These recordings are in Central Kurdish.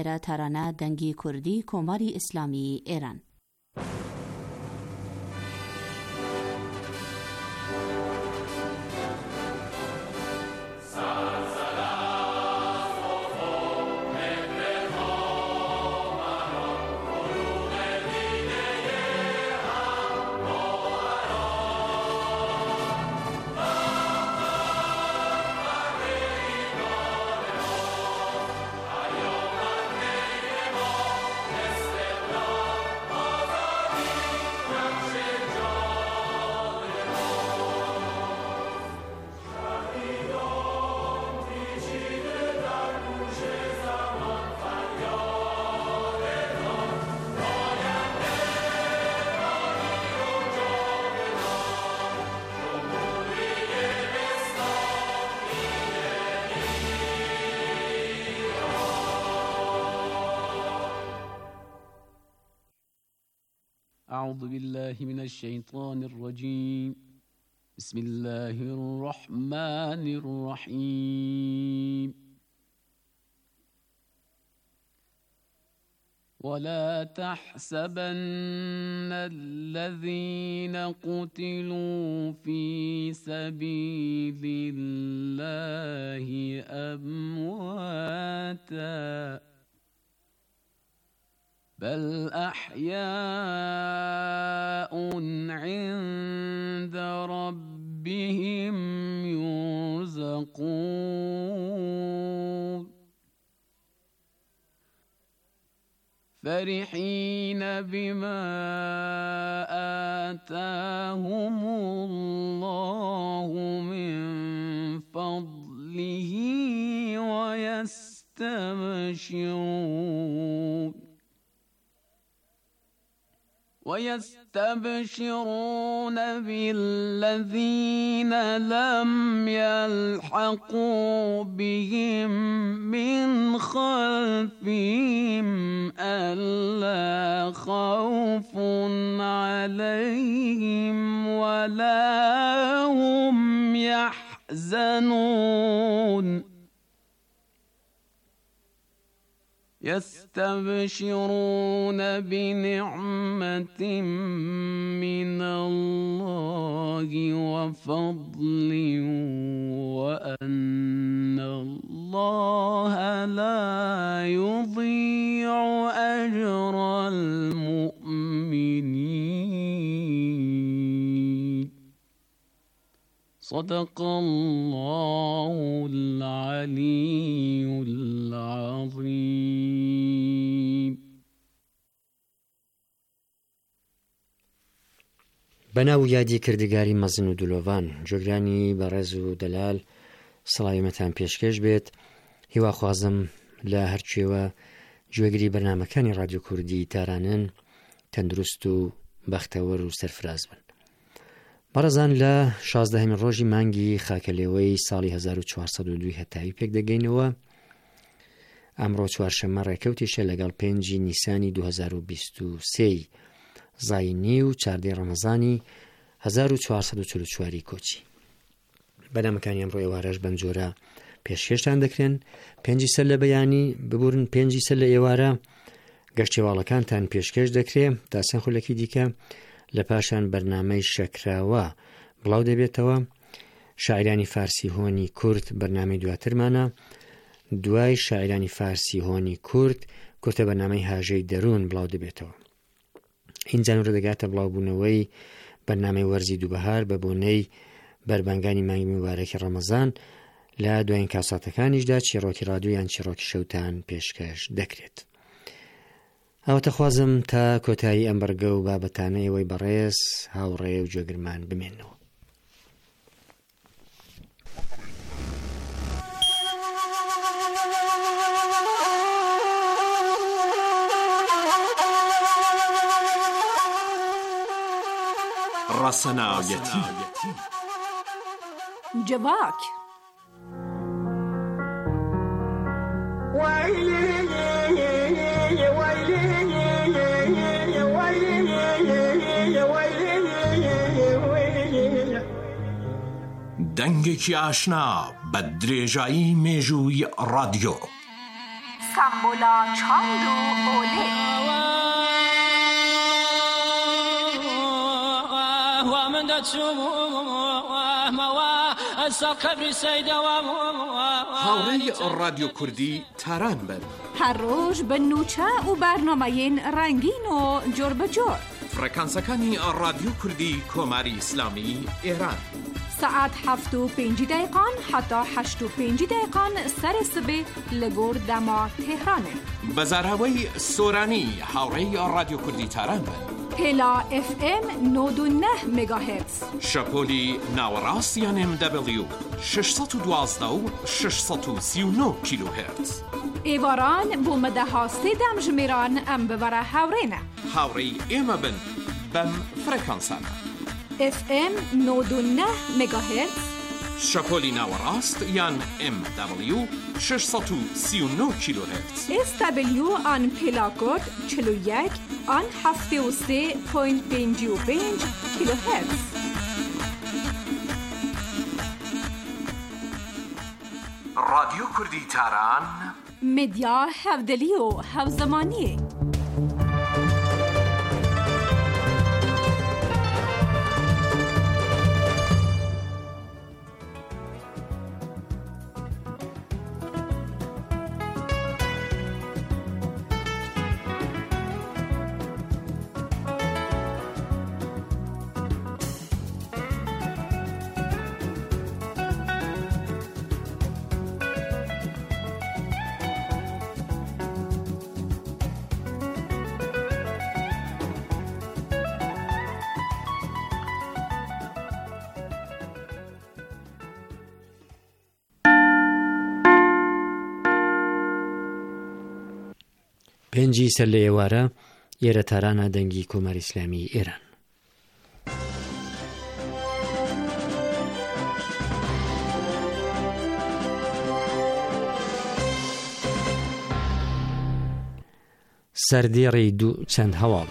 ئێرە تارانە دەنگی کوردی کۆماری ئیسلامی ئێران. أعوذ بالله من الشيطان الرجيم. بسم الله الرحمن الرحيم. ولا تحسبن الذين قتلوا في سبيل الله أمواتا بل أحياء عند ربهم يرزقون فرحين بما آتاهم الله من فضله ويستبشرون بالذين لم يلحقوا بهم من خلفهم ألا خوف عليهم ولا هم يحزنون يستبشرون بنعمة من الله وفضل وأن الله لا يضيع أجر المؤمنين. صدق الله العلي العظيم. بەناو یادی کردگاری مەزن و دلۆڤان جۆگرانی بەڕێز و دەلال سڵاویمەتان پێشکەش بێت. هیواخوازم لە هەرچێوە گوێگری بەرنامەکانی ڕادیۆ کوردی تارانن تەندروست و بەختەوەر و سەرفراز بن. بەڕێزان لە 16 ڕۆژی مانگی خاکەلێوەی ساڵی 1402 هەتاوی پێک دەگەینەوە. ئەمڕۆ چوارشەممە ڕێکەوتیشە لەگەڵ 5 نیسانی 2023 زاینی و 14 ڕەمەزانی 1444 کۆچی. بەنامەکانی ئەمڕۆ ئێوارەش بەم جۆرە پێشکەشتان دەکرێن. 5 سەر لە بەیانی ببورن، 5 سەر لە ئێوارە گەشتێواڵەکانتان پێشکەش دەکرێت تا چەند خولەکی دیکە. لە پاشان بەرنامەی شەکراوە بڵاو دەبێتەوە. شاعرانی فارسی هۆنی کورد بەرنامەی دواترمانە. دوای شاعرانی فارسی هۆنی کورد کورتە بەرنامەی هاژەی دەروون بڵاو دەبێتەوە. اینجا نورە دەگاتە بڵاوبوونەوەی بەرنامەی وەرزی دووبەهار بە بۆنەی بەربانگانی مانگی موبارەکی ڕەمەزان. لە دوایین کاساتەکانیشدا چیرۆکی ڕادیۆ یان چیرۆکی شەوتان پێشکەش دەکرێت. ئەوەتە خوازم تا کۆتایی ئەم بەرگە و بابەتانە ئێوەی بەڕێز هاوڕێ و جێگرمان بمێنەوە. ڕەسەناویەتی جەواک دەنگێکی ئاشنا بە درێژایی مێژووی ڕادیۆ. سەم بولا چاند و اوله هاوڕێی رادیۆ کوردی تاران بن هر روز به نوچه و برنامه‌ین رنگین و جور به جور فرکانسەکانی رادیۆ کوردی کۆماری ئیسلامی ئێران ساعت 7:05 حتی 8:05 سر سبه لگور دما تهرانه بەزاراوەی سۆرانی هاوڕێی رادیۆ کوردی تاران بن پلا FM 99 مگاهرتز شەپۆلی ناوەڕاست یان MW 612 و 639 کیلوهرتز ایواران بو مدەها سێدەم ژمێران ئەم ببەرە هاوڕێنە هاوڕێی ئێمە بن بەم فرەکانسانە FM 99 مگاهرتز شەپۆلی ناوەڕاست یان MW 639 کیلوهرتز SW آن پلاکۆد 41 آن 73.55 کیلوهرتز رادیۆ کوردی تاران مدیا هەودەلی و هەوزەمانیە پێنجی سەر لە ئێوارە ئێرە تارانە دەنگی کۆماری ئیسلامی ئێران. سەردێڕی دوو چەند هەواڵ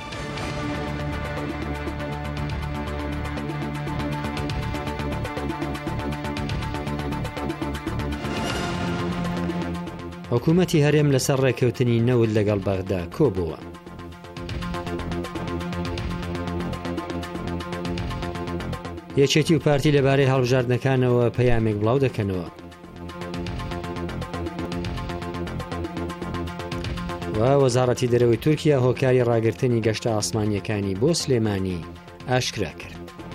حکوومەتی هەرێم لەسەر ڕێکەوتنی نەوت لەگەڵ بەغدا کۆبووە. یەکێتی و پارتی لەبارەی هەڵبژاردنەکانەوە پەیامێک بڵاو دەکەنەوە. و وەزارەتی دەرەوەی تورکیا هۆکاری ڕاگررتنی گەشتە ئاسمانیەکانی بۆ سلێمانی ئاشکرا کرد.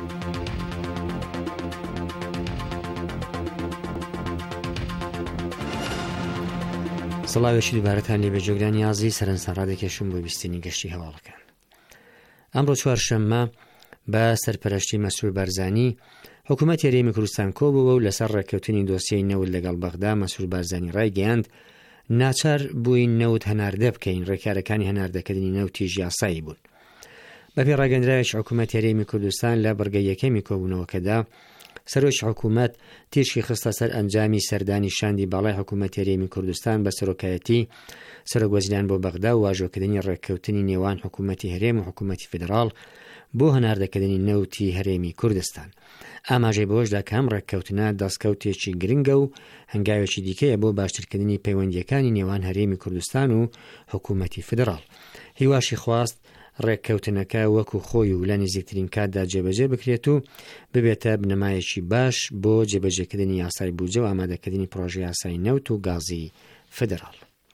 سڵاوێکی دووبارەتان لێ بەجێگرانی ئازی سەرنجتان ڕادەکێشم بۆ بیستنی گەشتی هەواڵەکان. ئەمڕۆ چوارشەممە بە سەرپەرشتی مەسعود بارزانی حکوومەتی هەرێمی کوردستان کۆبووە و لەسەر ڕێککەوتنی دۆسیەی نەوت لەگەڵ بەغدا مەسعود بارزانی ڕایگەیاند ناچار بووین نەوت هەناردە بکەین، ڕێکارەکانی هەناردەکردنی نەوتیژ یاسایی بوون. بەپێی ڕاگەندراوێکی حکوومەتی هەرێمی کوردستان لە بەرگەی یەکەمی کۆبوونەوەکەدا سەرۆکی حکوومەت تیشکی خستە سەر ئەنجامی سەردانی شاندی باڵای حکوومەتی هەرێمی کوردستان بە سەرۆکایەتی سەرۆکوەزیران بۆ بەغدا و واژۆکردنی ڕێککەوتنی نێوان حکوومەتی هەرێم و حکوومەتی فدراڵ بۆ هەناردەکردنی نەوتی هەرێمی کوردستان. ئاماژەی بەوەشدا کە ئەم ڕێککەوتنە دەستکەوتێکی گرنگە و هەنگاوێکی دیکەیە بۆ باشترکردنی پەیوەندیەکانی نێوان هەرێمی کوردستان و حکوومەتی فدراڵ. هیواشی خواست ڕێککەوتنەکە وەکو خۆی و لە نزیکترین کاتدا جێبەجێ بکرێت و ببێتە بنەمایەکی باش بۆ جێبەجێکردنی یاسای بودجە و ئامادەکردنی پرۆژەی یاسای نەوت و گازی فدراڵ.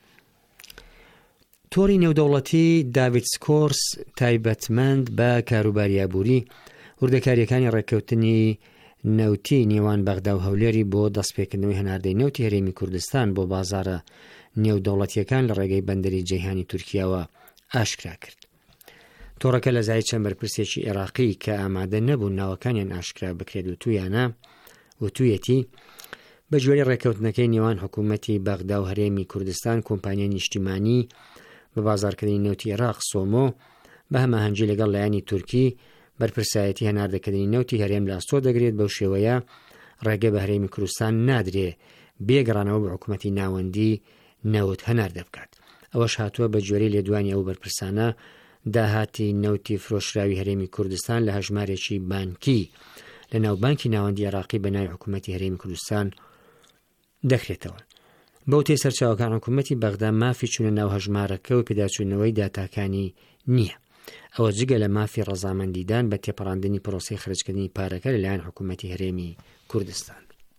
تۆڕی نێودەوڵەتی داوید سکۆرس تایبەتمەند بە کاروباریابووری وردەکاریەکانی ڕێککەوتنی نەوتی نێوان بەغدا و هەولێری بۆ دەستپێکردنەوەی هەناردەی نەوتی هەرێمی کوردستان بۆ بازارە نێودەوڵەتیەکان لە ڕێگەی بەندەری جەیهانی تورکیاوە ئاشکرا کرد. تۆڕەکە لە زای چەند بەرپرسێکی عێراقی کە ئامادە نەبوون ناوەکانیان ئاشکرا بکرێت و تویانە وتویەتی بە گوێرەی ڕێککەوتنەکەی نێوان حکوومەتی بەغدا و هەرێمی کوردستان کۆمپانیای نیشتیمانی بە بازارکردنی نەوتی عێراق سۆمۆ بە هەماهەنگی لەگەڵ لایەنی تورکی بەرپرسایەتی هەناردەکردنی نەوتی هەرێم لە ئەستۆ دەگرێت. بەو شێوەیە ڕێگە بە هەرێمی کوردستان نادرێ بێگەڕانەوە بە حکوومەتی ناوەندی نەوت هەناردە بکات. ئەوەش هاتووە بە گوێرەی لێدوانی ئەو بەرپرسانە داهاتی نەوتی فرۆشراوی هەرێمی کوردستان لە هەژمارێکی بانکی لە ناوبانکی ناوەندی عێراقی بە ناوی حکوومەتی هەرێمی کوردستان دەکرێتەوە. بەوتەی سەرچاوەکان حکوومەتی بەغدا مافی چوونە ناو هەژمارەکە و پێداچوونەوەی داتاکانی نییە. ئەوە جگە لە مافی ڕەزامەندیدان بە تێپەڕاندنی پرۆسەی خرجکردنی پارەکە لەلایەن حکوومەتی هەرێمی کوردستان.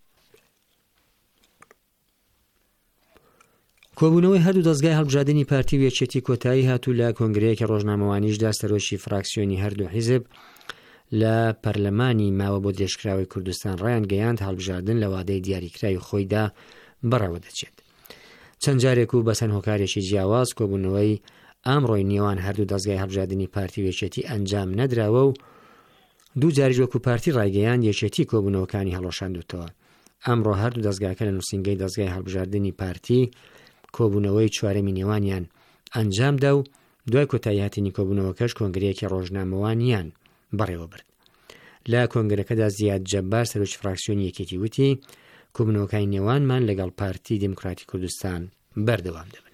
کۆبوونەوەی هەردوو دەستگای هەڵبژاردننی پارتی و یەکێتی کۆتایی هاتوو لە کۆنگرەیەکی ڕۆژنامەوانیشدا سەرۆکی فراکسیۆنی هەردوو حیزب لە پەرلەمانی ماوە بۆ درێژکراوی کوردستان ڕایان گەیاند هەڵبژاردن لە وادەی دیاریکراوی خۆیدا بەڕێوە دەچێت. چەند جارێک و بەسەن هۆکارێکی جیاواز کۆبوونەوەی ئامڕۆی نێوان هەردوو دەستگای هەڵبژاردننی پارتی و یەکێتی ئەنجام نەدراوە و دوو جاریش وەکو پارتی ڕایگەیاند یەکێتی کۆبوونەوەکانی هەڵۆشاندوتەوە. ئەمڕۆ هەردوو دەستگاکە لە نووسینگەی دەستگای هەڵبژاردننی پارتی کۆبوونەوەی چوارەمی نێوانیان ئەنجامدا و دوای کۆتایی هاتنی کۆبوونەوەکەش کۆنگرەیەکی ڕۆژنامەوانیان بەڕێوە برد. لە کۆنگرەکەدا زیاد جەبار سەرۆکی فراکسیۆنی یەکێتی وتی کۆبوونەوەکانی نێوانمان لەگەڵ پارتی دموکراتی کوردستان بەردەوام دەبن.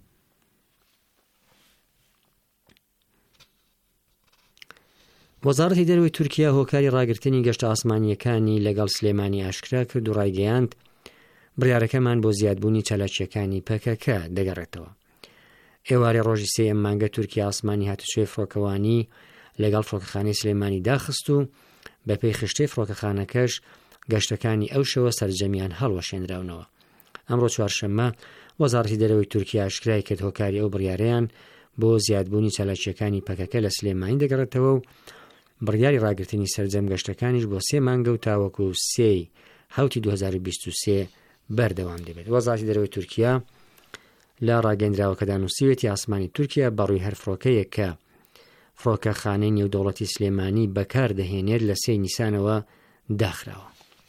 وەزارەتی دەرەوەی تورکیا هۆکاری ڕاگررتنی گەشتە ئاسمانیەکانی لەگەڵ سلێمانی ئاشکرا کرد و ڕایگەیاند بڕیارەکەمان بۆ زیادبوونی چالاکیەکانی پەکەکە دەگەڕێتەوە. ئێوارێ ڕۆژی سێم مانگە تورکیا ئاسمانی هاتوچۆی فڕۆکەوانی لەگەڵ فڕۆکەخانەی سلێمانی داخست و بەپێی خشتەی فڕۆکەخانەکەش گەشتەکانی ئەو شەوە سەرجەمیان هەڵوەشێنراونەوە. ئەمڕۆ چوارشەممە وەزارەتی دەرەوەی تورکیا ئاشکرای کرد هۆکاری ئەو بڕیارەیان بۆ زیادبوونی چالاکیەکانی پەکەکە لە سلێمانی دەگەڕێتەوە و بڕیاری ڕاگررتنی سەرجەم گەشتەکانیش بۆ 3 مانگە و تاوەکو 3 هەوتی 2023 بەردەوام دەبێت. وەزارەتی دەرەوەی تورکیا لە ڕاگەندراوەکەدا نووسیوێتی ئاسمانی تورکیا بەڕووی هەر فڕۆکەیەک کە فڕۆکەخانەی نێودەوڵەتی سلێمانی بەکار دەهێنێت لە 3 نیسانەوە داخراوە.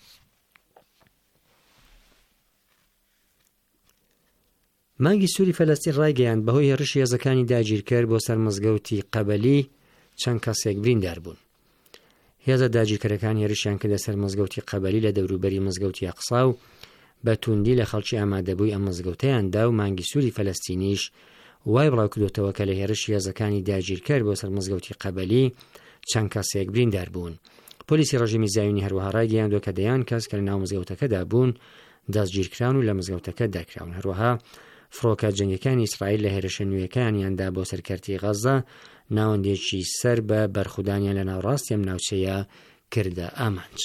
مانگی سووری فەلەستین ڕایگەیاند بەهۆی هێرشی هێزەکانی داگیرکەر بۆ سەر مزگەوتی قەبەلی چەند کەسێک بریندار بوون. هێزە داگیرکەرەکان هێرشیان کردە سەر مزگەوتی قەبەلی لە دەوروبەری مزگەوتی ئەقسا و بە توندی لە خەڵکی ئامادەبووی ئەم مزگەوتەیاندا و مانگی سووری فەلەستینیش وای بڵاو کردوتەوە کە لە هێرشی هێزەکانی داگیرکەر بۆ سەر مزگەوتی قەبەلی چەند کەسێک بریندار بوون. پۆلیسی ڕژیمی زایونی هەروەها ڕایگەیاندووە کە دەیان کەس کە لە ناو مزگەوتەکەدا بوون دەستگیرکراون و لە مزگەوتەکە دەرکراون. هەروەها فڕۆکە جەنگەکانی ئیسرائیل لە هێرشە نوێیەکانیاندا بۆ سەرکەرتی غەزە ناوەندێکی سەر بە بەرخودانیان لە ناوڕاستی ئەم ناوچەیە کردە ئامانج.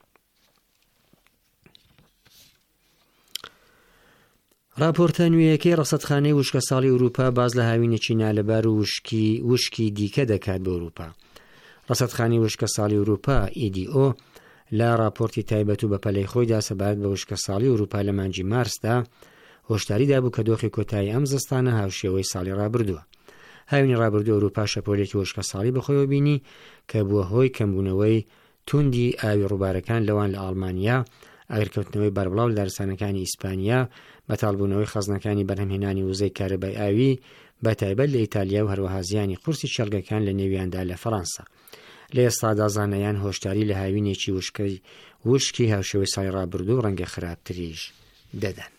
راپۆرتە نوێیەکەی ڕەسەدخانەی وشکە ساڵی ئەوروپا باز لە هاوینێکی نالەبار و وشکی دیکە دەکات بە ئەوروپا. ڕەسەدخانەی وشکە ساڵی ئەوروپا EDO لە راپۆرتی تایبەت و بەپەلەی خۆیدا سەبارەت بە وشکە ساڵی ئەوروپا لە مانگی مارسدا هۆشداریدا بوو کە دۆخی کۆتایی ئەم زستانە هاوشێوەی ساڵی ڕابردووە. هاوینی ڕابردوو ئەوروپا شەپۆلێکی وشکە ساڵی بەخۆیەوە بینی کە بووە هۆی کەمبوونەوەی توندی ئاوی ڕووبارەکان لەوان لە ئاڵمانیا، ئاگرکەوتنەوەی بەربڵاو لە دارستانەکانی ئیسپانیا، بەتاڵبوونەوەی خەزنەکانی بەرهەمهێنانی وزەی کارەبای ئاوی بەتایبەت لە ئیتالیا و هەروەها زیانی قورسی چێلگەکان لە نێویاندا لە فەڕەنسا. لە ئێستادا زانایان هۆشداری لە هاوینێکی وشکی هاوشێوەی ساڵی ڕابردوو ڕەنگە خراپتریش دەدەن.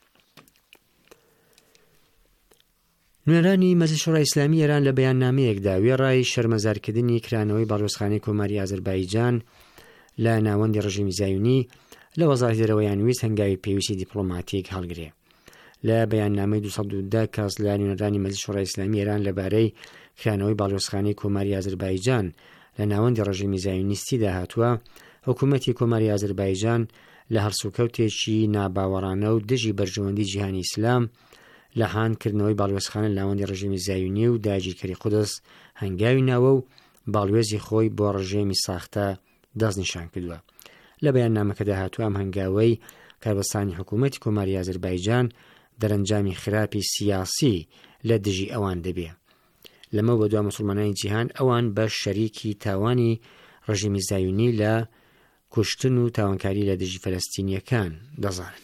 نوێنەرانی مەجلیس شوڕای ئیسلامی ئێران لە بەیاننامەیەکدا وێڕای شەرمەزارکردنی کرانەوەی باڵوێزخانەی کۆماری ئازەربایجان لە ناوەندی ڕژیمی زایونی لە وەزارەتی دەرەوەیان ویست هەنگاوی پێویستی دیپلۆماتیک هەڵگرێ. لە بەیاننامەی 210 کەس لە نوێنەرانی مەجلیس شوڕای ئیسلامی ئێران لەبارەی کرانەوەی باڵوێزخانەی کۆماری ئازەربایجان لە ناوەندی ڕژیمی زایونیستیدا هاتووە، حکوومەتی کۆماری ئازەربایجان لە هەرسوکەوتێکی ناباوەڕانە و دژی بەرژەوەندی جیهانی ئیسلام لە هاانکردنەوەی باڵوێزخانە لاوەندی ڕژیمی زایونی و داگیرکەری قودس هەنگاوی ناوە و باڵوێزی خۆی بۆ ڕژێمی ساختە دەستنیشان کردووە. لە بەیاننامەکەدا هاتووە ئەم هەنگاوەی کاربەستانی حکوومەتی کۆماری ئازەربایجان دەرەنجامی خراپی سیاسی لە دژی ئەوان دەبێ. لەمە بە دوای موسڵمانانی جیهان ئەوان بە شەریکی تاوانی ڕژیمی زایونی لە کوشتن و تاوانکاری لە دژی فەلەستینیەکان دەزانن.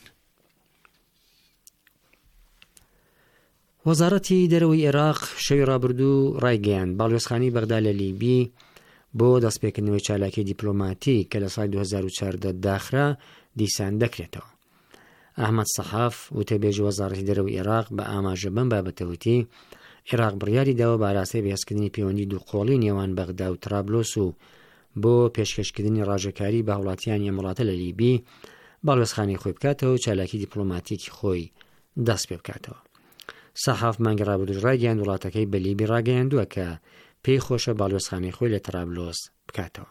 وەزارەتی دەرەوەی عێراق شەوی ڕابردوو ڕایگەیاند باڵوێزخانەی بەغدا لە لیبی بۆ دەستپێکردنەوەی چالاکی دیپلۆماتیک کە لە ساڵی 2014 داخرا دیسان دەکرێتەوە. ئەحمەد سەحاف وتەبێژی وەزارەتی دەرەوەی عێراق بە ئاماژە بەم بابەتەوتی عێراق بڕیاری داوە بە ئاراستەی بەهێزکردنی پەیوەندی دووقۆڵی نێوان بەغدا و ترابلۆس و بۆ پێشکەشکردنی ڕاژەکاری بە هاوڵاتیانی ئەم وڵاتە لە لیبی باڵوێزخانەی خۆی بکاتەوە و چالاکی دیپلۆماتیکی خۆی دەست پێ بکاتەوە. سەحاف مانگە ڕابردووش ڕایگەیاند وڵاتەکەی بە لیبی ڕاگەیاندووە کە پێی خۆشە باڵوێزخانەی خۆی لە ترابلۆس بکاتەوە.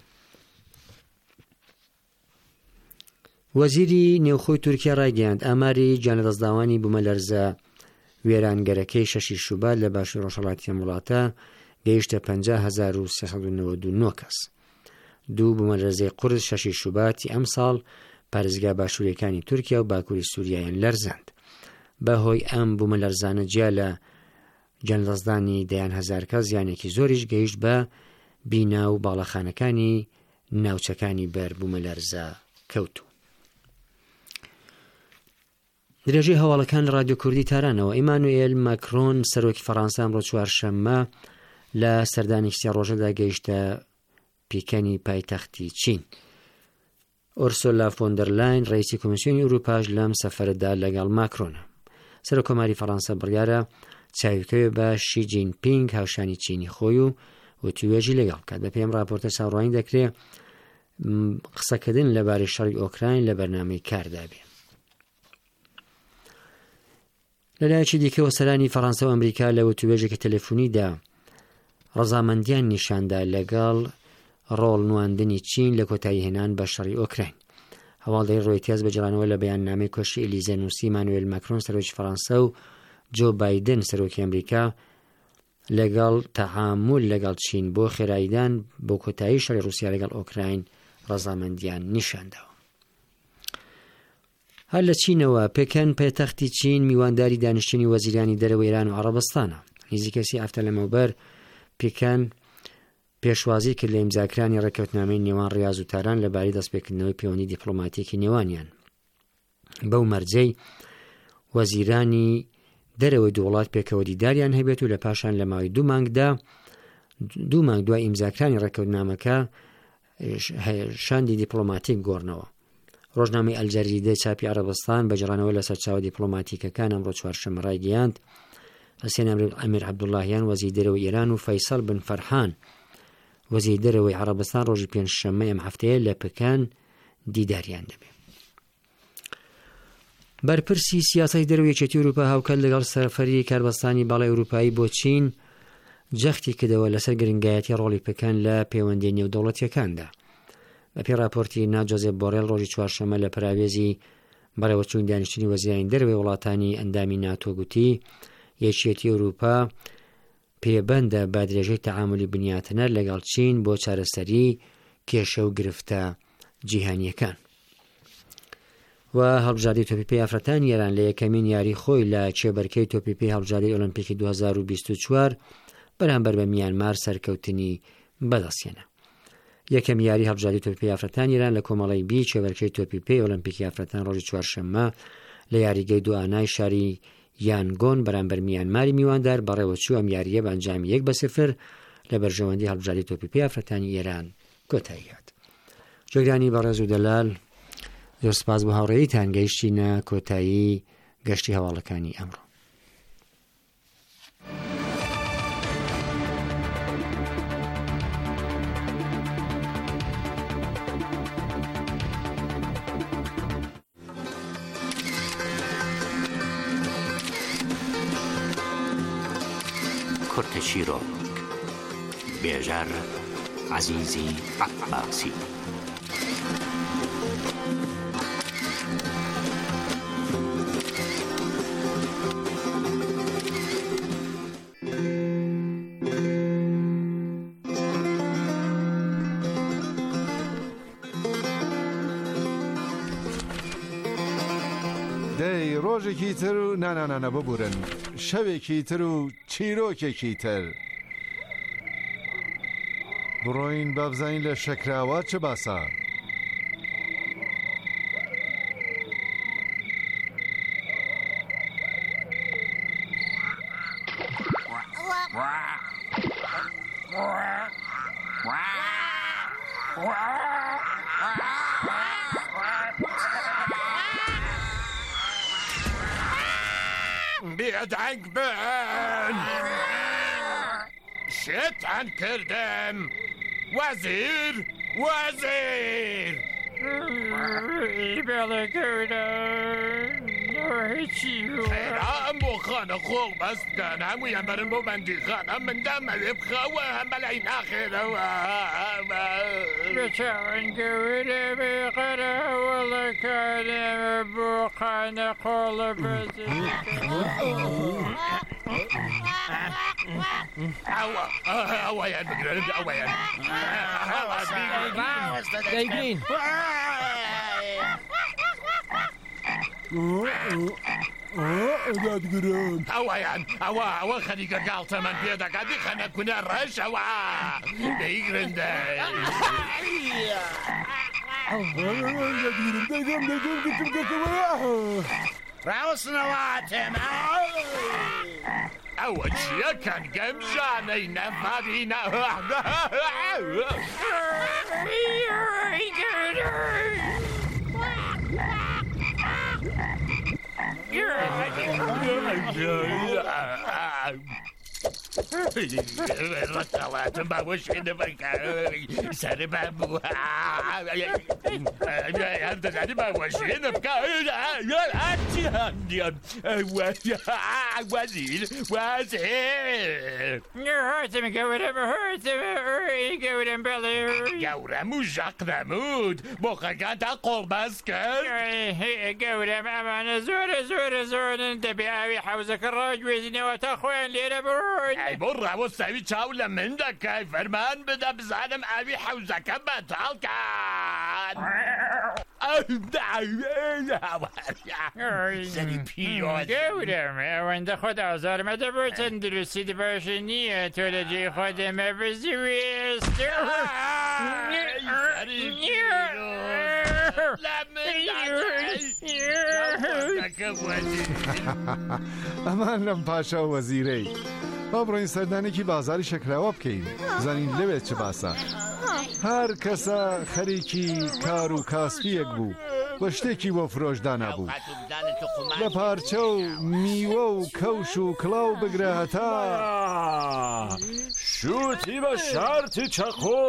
وەزیری نێوخۆی تورکیا ڕایگەیاند ئاماری جانەدەستداوانی بوومەلەرزە وێرانگەرەکەی 6 شوبات لە باشووری ڕۆژهەڵاتی ئەم وڵاتە گەیشتە 50,399 کەس. دوو بوومەلەرزەی قورس 6 شوباتی ئەم ساڵ پارێزگا باشووریەکانی تورکیا و باکووری سووریایان لەرزاند. بەهۆی ئەم بوومەلەرزانە جیا لە جانەدەستدانی دەیان هەزار کەس زیانێکی زۆریش گەیشت بە بینا و باڵەخانەکانی ناوچەکانی بەر بوومەلەرزە کەوتو. درێژەی هەواڵەکان لە رادیۆ کوردی تارانەوە. ئیمانوئێل ماکرۆن سەرۆکی فەڕەنسا ئەمڕۆ چوارشەممە لە سەردانێکی 3 ڕۆژەدا گەیشتە پیکەنی پایتەختی چین. ئۆرسۆلا فۆندەرلاین ڕئیسی کۆمیسیۆنی ئەوروپاش لەم سەفەردا لەگەڵ ماکرۆنە. سەرۆکۆماری فەڕەنسا بڕیارە چاویکەوێ بە شی جینپینگ هاوشانی چینی خۆی و وتوێژی لەگەڵ بکات. بە پێم راپۆرتە چاوەڕوانی دەکرێت قسەکردن لەبارەی شەڕی ئۆکراین لە بەرنامەی کاردا بێ. لەلایەکی دیکەوە سەرانی فەڕەنسا و ئەمریکا لە وتوێژێکی تەلەفۆنیدا ڕەزامەندیان نیشاندا لەگەڵ ڕۆڵ نواندنی چین لە کۆتایی هێنان بە شەڕی ئۆکراین. هەواڵدەی ڕۆیتێز بەجێڕانەوە لە بەیاننامەی کۆشی ئێلیزە نووسی مانوێل ماکرۆن سەرۆکی فەڕەنسا و جۆ بایدن سەرۆکی ئەمریکا لەگەڵ تەعامل لەگەڵ چین بۆ خێراییدان بۆ کۆتایی شەڕی رووسیا لەگەڵ ئۆکراین ڕەزامەندیان نیشانداوە. هەر لە چینەوە پێکەن پایتەختی چین میوانداری دانیشتنی وەزیرانی دەرەوەی ئێران و عەرەبستانە. نزیکەسی ئەفتە لەمەوبەر پێکەن پێشوازی کرد لە ئیمزاکرانی ڕێکەوتنامەی نێوان ڕیاض و تاران لەبارەی دەستپێکردنەوەی پەیوەندی دیپلۆماتیکی نێوانیان. بەو مەرجەی وەزیرانی دەرەوەی دوو وڵات پێکەوە دیداریان هەبێت و لە پاشان لە ماوەی 2 مانگ دوای ئیمزاکرانی ڕێکەوتنامەکە شاندی دیپلۆماتیک گۆڕنەوە. ڕۆژنامەی ئەلجەریدە چاپی عەرەبستان بەجێڕانەوە لە سەرچاوە دیپلۆماتیکەکان ئەمڕۆ چوارشەممە ڕایگەیاند حسێن ئەمیر عەبدوڵڵاهیان وەزیری دەرەوەی ئێران و فەیسەڵ بن فەرحان وەزیری دەرەوەی عەرەبستان ڕۆژی پێنجشەممە ئەم هەفتەیە لە پەکان دیداریان دەبێت. بەرپرسی سیاسەی دەرەوەی یەکێتی ئەوروپا هاوکات لەگەڵ سەرفەری کاربەستانی باڵای ئەوروپایی بۆ چین جەختی کردەوە لەسەر گرنگایەتی ڕۆڵی پەکان لە پەیوەندی نێودەوڵەتیەکاندا. بە پێی راپۆرتی نا جۆزێف بۆڕێل ڕۆژی چوارشەممە لە پراوێزی بەڕێوەچوونی دانیشتنی وەزیرانی دەرەوەی وڵاتانی ئەندامی ناتۆ گوتی یەکێتی ئەوروپا پێبەندە بە درێژەی تەعاملی بنیاتنەر لەگەڵ چین بۆ چارەسەری کێشە و گرفتە جیهانیەکان. و هەڵبژاردەی تۆپیپی ئافرەتانی ئێران لە یەکەمین یاری خۆی لە چێبەرکەی تۆپیپی هەڵبژاردەی ئۆلۆمپیکی 2024 بەرامبەر بە میانمار سەرکەوتنی بەدەستێنە. یەکەم یاری هەڵبژاردەی تۆپیپی ئافرەتانی ئێران لە کۆمەڵی بی چێبەرکەی تۆپیپی ئۆلۆمپیکی ئافرەتان ڕۆژی چوارشەممە لە یاریگەی دوئانای شاری یانگۆن بەرامبەر میانماری میواندار بەڕێوەچوو ئەم یاریە بە ئەنجامی 1-0 لە بەرژەوەندی هەڵبژاردەی تۆپیپی ئافرەتانی ئێران کۆتایی هات. جۆگرانی بەڕێز و دەلال زۆر سپاس بۆ هاوڕێیتان گەیشتینە کۆتایی گەشتی هەواڵەکانی ئەمڕۆ. کورتشیرۆک بێژەر عەزیزی عەباسی دەی ڕۆژێکی تر و نانانانە ببورن شەوێکی تر و چیرۆکێکی تر بڕۆین بابزین لە شەکراوە چه باسە. بێدەنگ بن شێتان کردم وەزیر بێڵێ کردم هیچی ئەم بۆ خانە خۆڵ بەستکەن هەموویان بەرن بۆ بەندیخانە مندامەوێ بخەوە هەم بەلای ناخێنەوە بچاوان گەورە بێقەرەوەڵەکانێمە بۆ خانە قۆڵە ئەوەیان بگرن ئەوەیان دەیگرین ئەوەیان ئەوە خەریکە گاڵتەمان پێ دەکات خەنە کونە ڕەشەوە دەیگرندە ڕاوەسنەوە تێمە ئەوە چییە کەنگەم ژانەی نەفادینە ڕەتەڵاتم باوە شوێنە بەکە سەر بابوو دەزانی باوە شوێنە بکە هەرچی هەندیان وەزیر هاتم گەورەم گەورم بەڵێ گەورەم و ژەق دەموت بۆ خەکان تا قۆڵ باز کرد گەورەم ئەمانە زۆرە زۆرن دەبێ ئاوی حەوزەکە ڕاگوێزینەوە تا خۆیان لێرە بڕۆن ئەی بۆ ڕاوەستاوی چاو لە من دەکەی فەرمان بدە بزانم ئاوی حەوزەکە بەتاڵکات سەری پیرۆز گەورەم ئەوەندە خۆت ئازارمە دەبۆ چەند دروستی باشە نییە تۆ لە جێی خۆ دەمە بزیوێست ئەمان لەم پاشا وەزیرەی با بڕۆین سەردانێکی بازاری شەکراوە بکەین زانین لەوێت چ باسە هەر کەسە خەریکی کار و کاسبیەک بوو بە شتێکی بۆ فرۆشدانا بوو لە پارچە و میوە و کەوش و کڵاو بگرە هەتا شوتی بە شارتی چەقۆ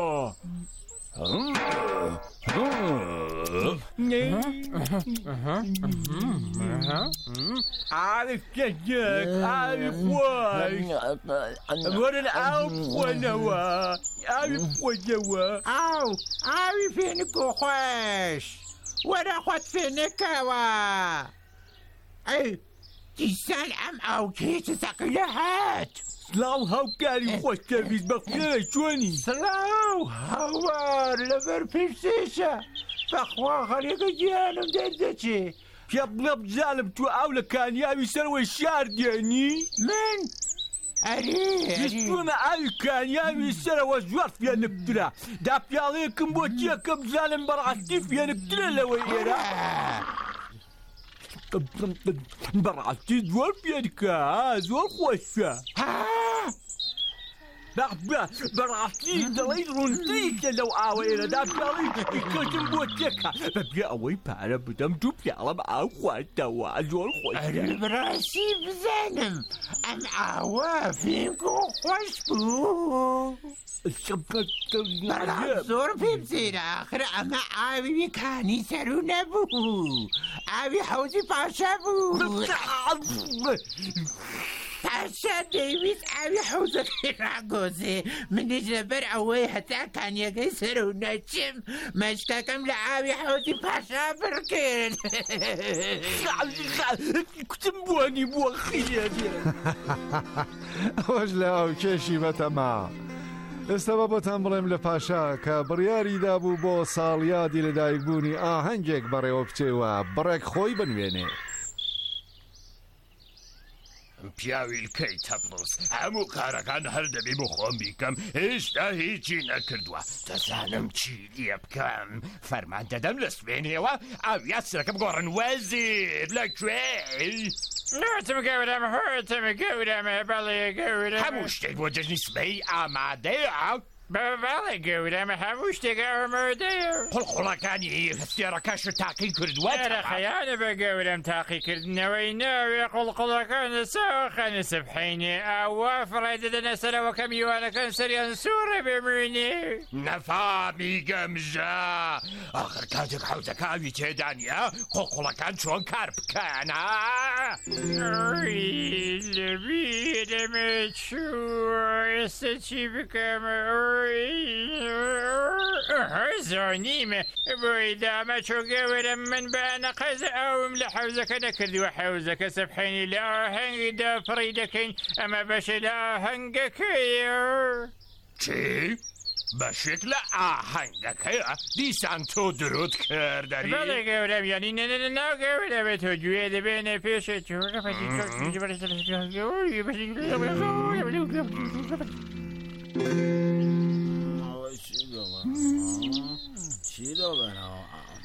ئاوی کەجێک ئاوی خۆش وەرن ئاو بخۆنەوە ئاوی بخۆجەوە ئاوی فێنک و خۆش وەرە خۆت فێنکەوە ئەی دیسان ئەم ئاو کێچە سەقلە هات سلااو هاوکاری خۆشەویست بەخێرە چۆنی سلااو هاوار لەبەر پێشێشە بەخوا خەریکە گیانم دەردەچێ پێ بڵێ بزانم تو ئاو لە کانیاوی سەرەوەی شار دێنی من ویستومە ئاوی کانیاوی سەرەوە زۆر فێنکترە دا پیاڵەیەکم بۆ چیەکە بزانم بەڕاستی فێنکترە لەوەی ئێرە بەڕاستی زۆر پێدکە زۆر خۆشە بەڕاستی دەڵی ڕوونتریکە لەو ئاوەیەرەدا پیاڵی کەوتم بۆ تێکە بەبێ ئەوەی پارە بدەم دوو پیاڵەم ئاو خواردەوە زۆر خۆش بڕاستی بزانم ئەم ئاوە فێنک و خۆش بوو زۆر پێم سێرە ئاخر ئەمە ئاوی کانی سەر و نەبوو ئاوی حەوزی پاشا بوو پاشا دەیویست ئاوی حەوزەکەی ڕاگۆزێ منیش لەبەر ئەوەی هەتا کانیەکەی سەر و نەچم مەشکەکەم لە ئاوی حەوزی پاشا بڕکرد کوتم بوونی بووە خیێ ئەوەش لە ئاو کێشی بەتەما ئێستا بە بۆتان بڵێم لە پاشا کە بڕیاری دابوو بۆ ساڵیادی لەدایکبوونی ئاهەنگێک بەڕێوە بچێوە بڕێک خۆی بنوێنێ پیاویلکەی تەپڵس هەموو کارەکان هەر دەبێ بۆ خۆم بیکەم هێشتا هیچی نەکردووە دەزانم چی لێ بکەم فەرمان دەدەم لە سوێنێەوە ئاویا سرەکە بگۆڕن وەزیر لەکوێ هاتم گەورەم بەڵێ گەورە هەموو شتێک بۆ جەژنی سبەی ئامادەیە بەڵێ گەورەمە هەموو شتێکە ئامادەیە. قوڵقوڵەکانی هەستێڕەکەش تاقی کردووە خەیانە بە گەورەم تاقیکردنەوەی ناوێ قوڵقوڵەکان ساوەخەنە سبحینێ ئاوا فڕای دەدەنە سەرەوەکە میوانەکان سەریان سوورە بمێنێ نەفامی گەمژە ئاخر کاتێک حەوزەکەوی تێدانە قوڵقوڵەکان چۆن کار بکەنە لەبیرەمە چووە ئێستا چی بکەمە زۆنیمە بۆی دامە چۆ گەورە من بەنە قەزە ئەوم لە حەوزەکە نەکردووە حەوزەکە سەبحینی لە ئاهەنگیدا پڕی دەکەین ئەمە بەشە لە ئاهەنگەکەیە چی؟ بەشێک لە ئاهەنگەکەیە دیسان تۆ درود کردەری بەڵێ گەورەم یانی ناو گەورە بێت تۆ گوێ دەبێنە پێشە چی دەڵێنەوە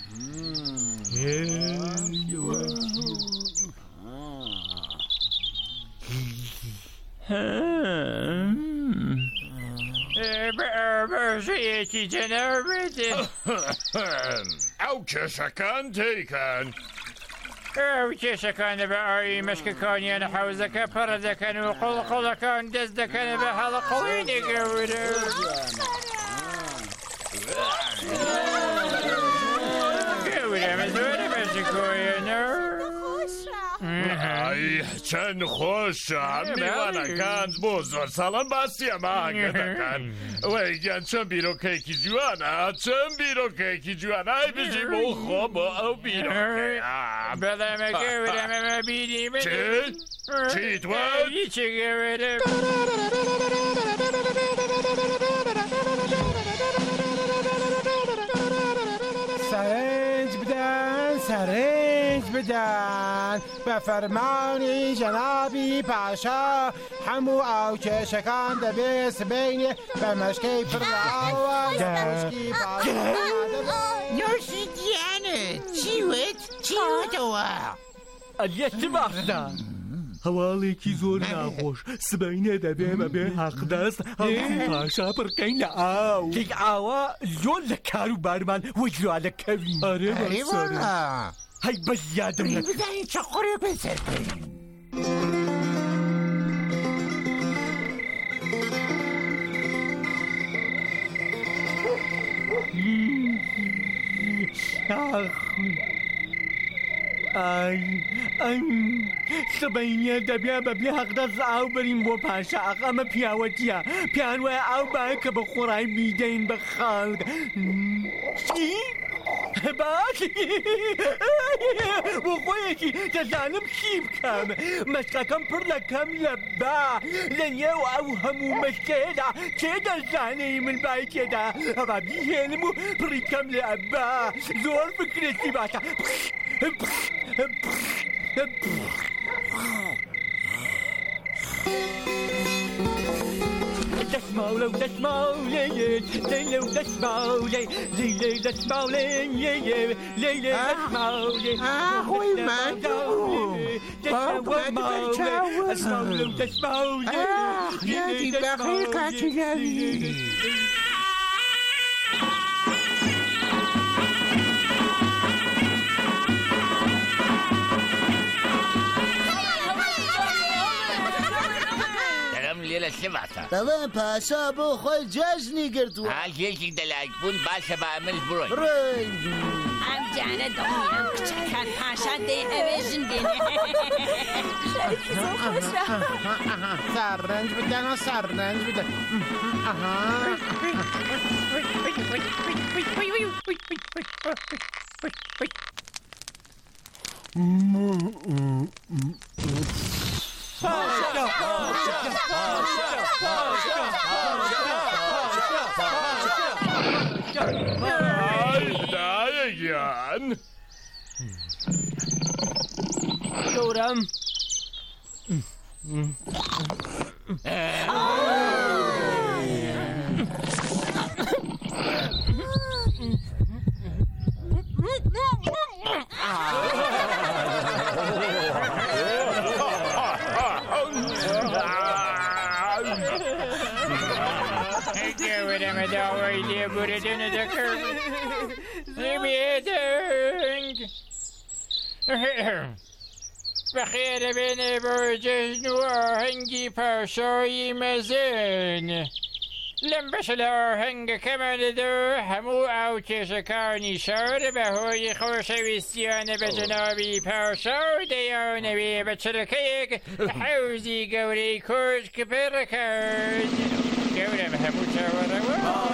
بەشەیەکی جەنەوە بێتێ ئەو کێشەکان تێیکەن ئەو کێشەکانە بە ئاوی مەشکەکانیانە حەوزەکە پەڕە دەکەن و قوڵقوڵەکان دەست دەکەنە بە هەڵەقوڵینی گەورە گەورەمە زۆرە بەشکۆیەنە چەند خۆشە میوانەکان بۆ زۆر ساڵان باسی ئەماگە دەکەن وەی گیان چەند بیرۆکەیەکی جوانە چەند بیرۆکەیەکی جوانای بژی بۆ خۆ بۆ ئەو بیرۆکەیە بەڵامە گەورەمە بیری من چیت وە؟ هیچی گەورە سەرنج بدەن سەرنج بدەن بە فەرمانی جەنابی پاشا هەموو ئەو کێشەکان دەبێت سبەینێ بە مەشکەی پڕاوە نوشی دیانت چیوت چیوتەوە ئەلێت باشدا هەواڵێکی زۆر ناخۆش سبەینێ دەبێمە بێ حەقدەست هەڵی پاشا پڕکەین لە ئاو تێک ئاوا زۆر لە کار و بارمان وەجرا دەکەوین ئەرێ بەسەرە هەی بەش یادم بدانین چە قوڕێ بەسەرکەین سبەینێ دەبێ بەبێ حەقدەست ئاو بەرین بۆ پاشا ئەمە پیاوەتیە پیان وایە ئاو باە کە بە خۆڕای بیدەین بە خاڵک چی؟ باش بۆ خۆیەکی دەزانم چی بکەم مەشقەکەم پڕ دەکەم لە با لە نێو ئەو هەموو مەشکەیەدا کێ دەزانەی من بای تێدا ئەوا بیهێنم و پڕیکەم لە با زۆر فکرێکی باشە دەسماولە و دەسماولێ لێلێ و دەسماولێ لێلێ دەسماولێ لێلێ دەسماولێ ئاخۆی مادوو دەسماولە و دەسماولێ یادی بەخێر کاتیلاوی لێلە سێباتە دەڵێ پاشا بۆ خۆی جەژنی گرتووە هاژێکی دەلایک بوون باشە بە ئەمەش بڕۆین ئەم جانە دڵنیام کچەکان پاشا دەی ئەوێژن دێنێ سەرنج بدەنەوە سەرنج بدەن دایەگیان گەورەم گەورەمە داوای لێبوردنە دەکرد بێدەنگ بەخێرە بێنێ بۆ جەژن و ئاهەنگی پاشایی مەزن لەم بەشە لە ئاهەنگەکەمانەدا هەموو ئاوکێشەکانی شار بەهۆی خۆشەویستیانە بە جەنابی پاشا دەیانەوێ بە چرەکەیەک حەوزی گەورەی کۆشک پڕەکەن گەورەم هەموو چاوەڕەوە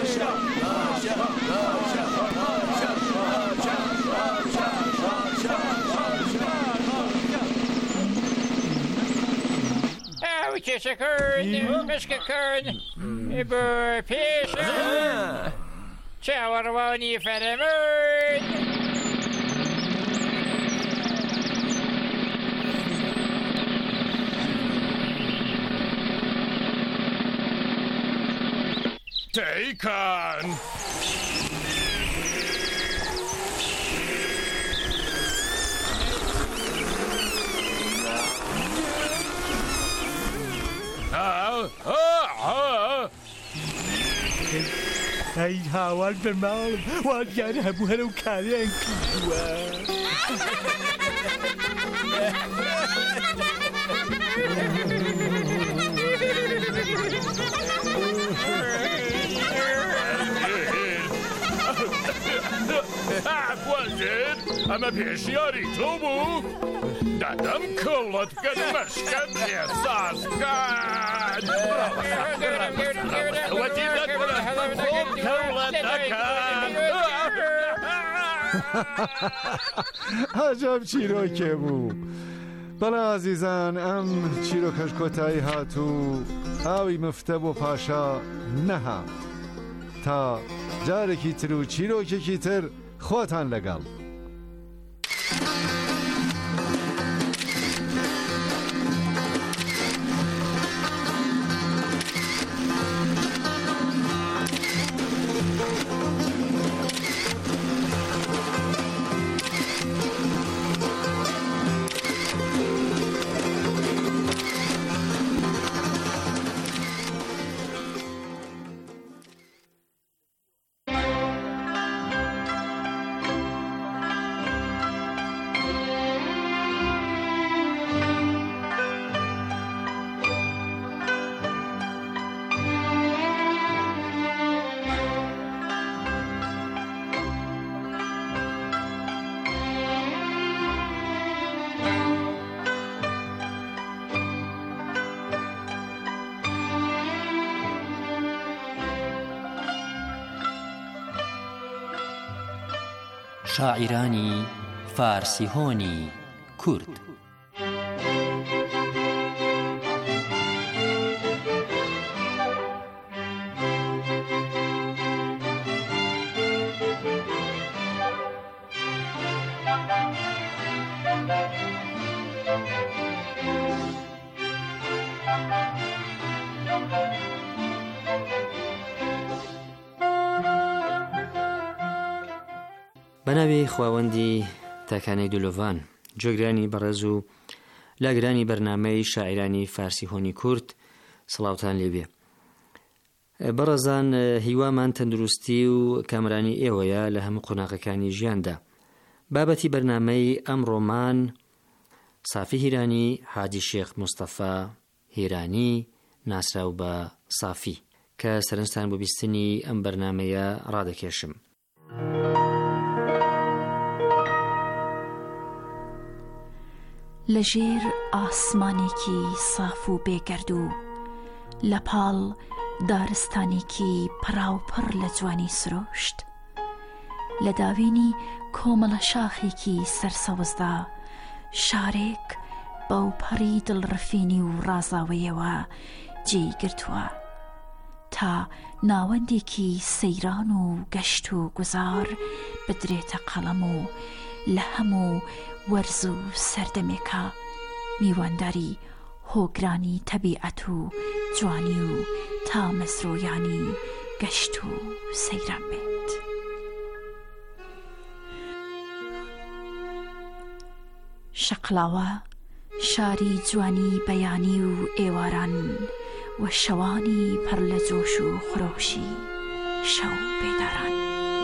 ئاوکێشەکان مشکەکان بۆ پێش چاوەڕوانی فەرمون تێیکەن ئەی هاوار بەرماڵم وا دیارە هەبوو هەرە و کاریان کردووە وەزیر ئەمە پێشیاری تۆ بوو دەدەم کڵت بکەن مەشکەت ئێساسکان عجب چیرۆکێ بوو بەڵێ ئازیزان ئەم چیرۆکەش کۆتایی هاتوو ئاوی مفتە بۆ پاشا نەها تا جارێکی تر و چیرۆکێکی تر خۆتان لەگەڵ شاعرانی فارسی هۆنی کورد بەناوی خواوەندی تاکانەی دولۆڤان جۆگرانی بەڕێز و لاگرانی بەرنامەی شاعرانی فارسی هۆنی کورد سڵاوتان لێبێ. بەڕێزان هیوامان تەندروستی و کامرانی ئێوەیە لە هەموو قۆناغەکانی ژیاندا. بابەتی بەرنامەی ئەمڕۆمان سافی هیرانی حاجی شێخ مستەفا هیرانی ناسراو بە سافی کە سەرنجتان بۆ بیستنی ئەم بەرنامەیە ڕادەکێشم. لەژێر ئاسمانێکی ساف و بێگەرد و لە پاڵ دارستانێکی پڕاوپڕ لە جوانی سرۆشت لە داوێنی کۆمەڵە شاخێکی سەرسەوزدا شارێک بەوپەڕی دڵڕفینی و ڕازاوەیەوە جێی گرتووە تا ناوەندێکی سەیران و گەشت و گوزار بدرێتە قەڵەم و لە هەموو وەرز و سەردەمێکە میوانداری هۆگرانی تەبیعەت و جوانی و تا مەزرۆیانی گەشت و سەیران بێت. شەقڵاوە شاری جوانی بەیانی و ئێواران و شەوانی پڕ لە جۆش و خرۆشی شەو بێداران.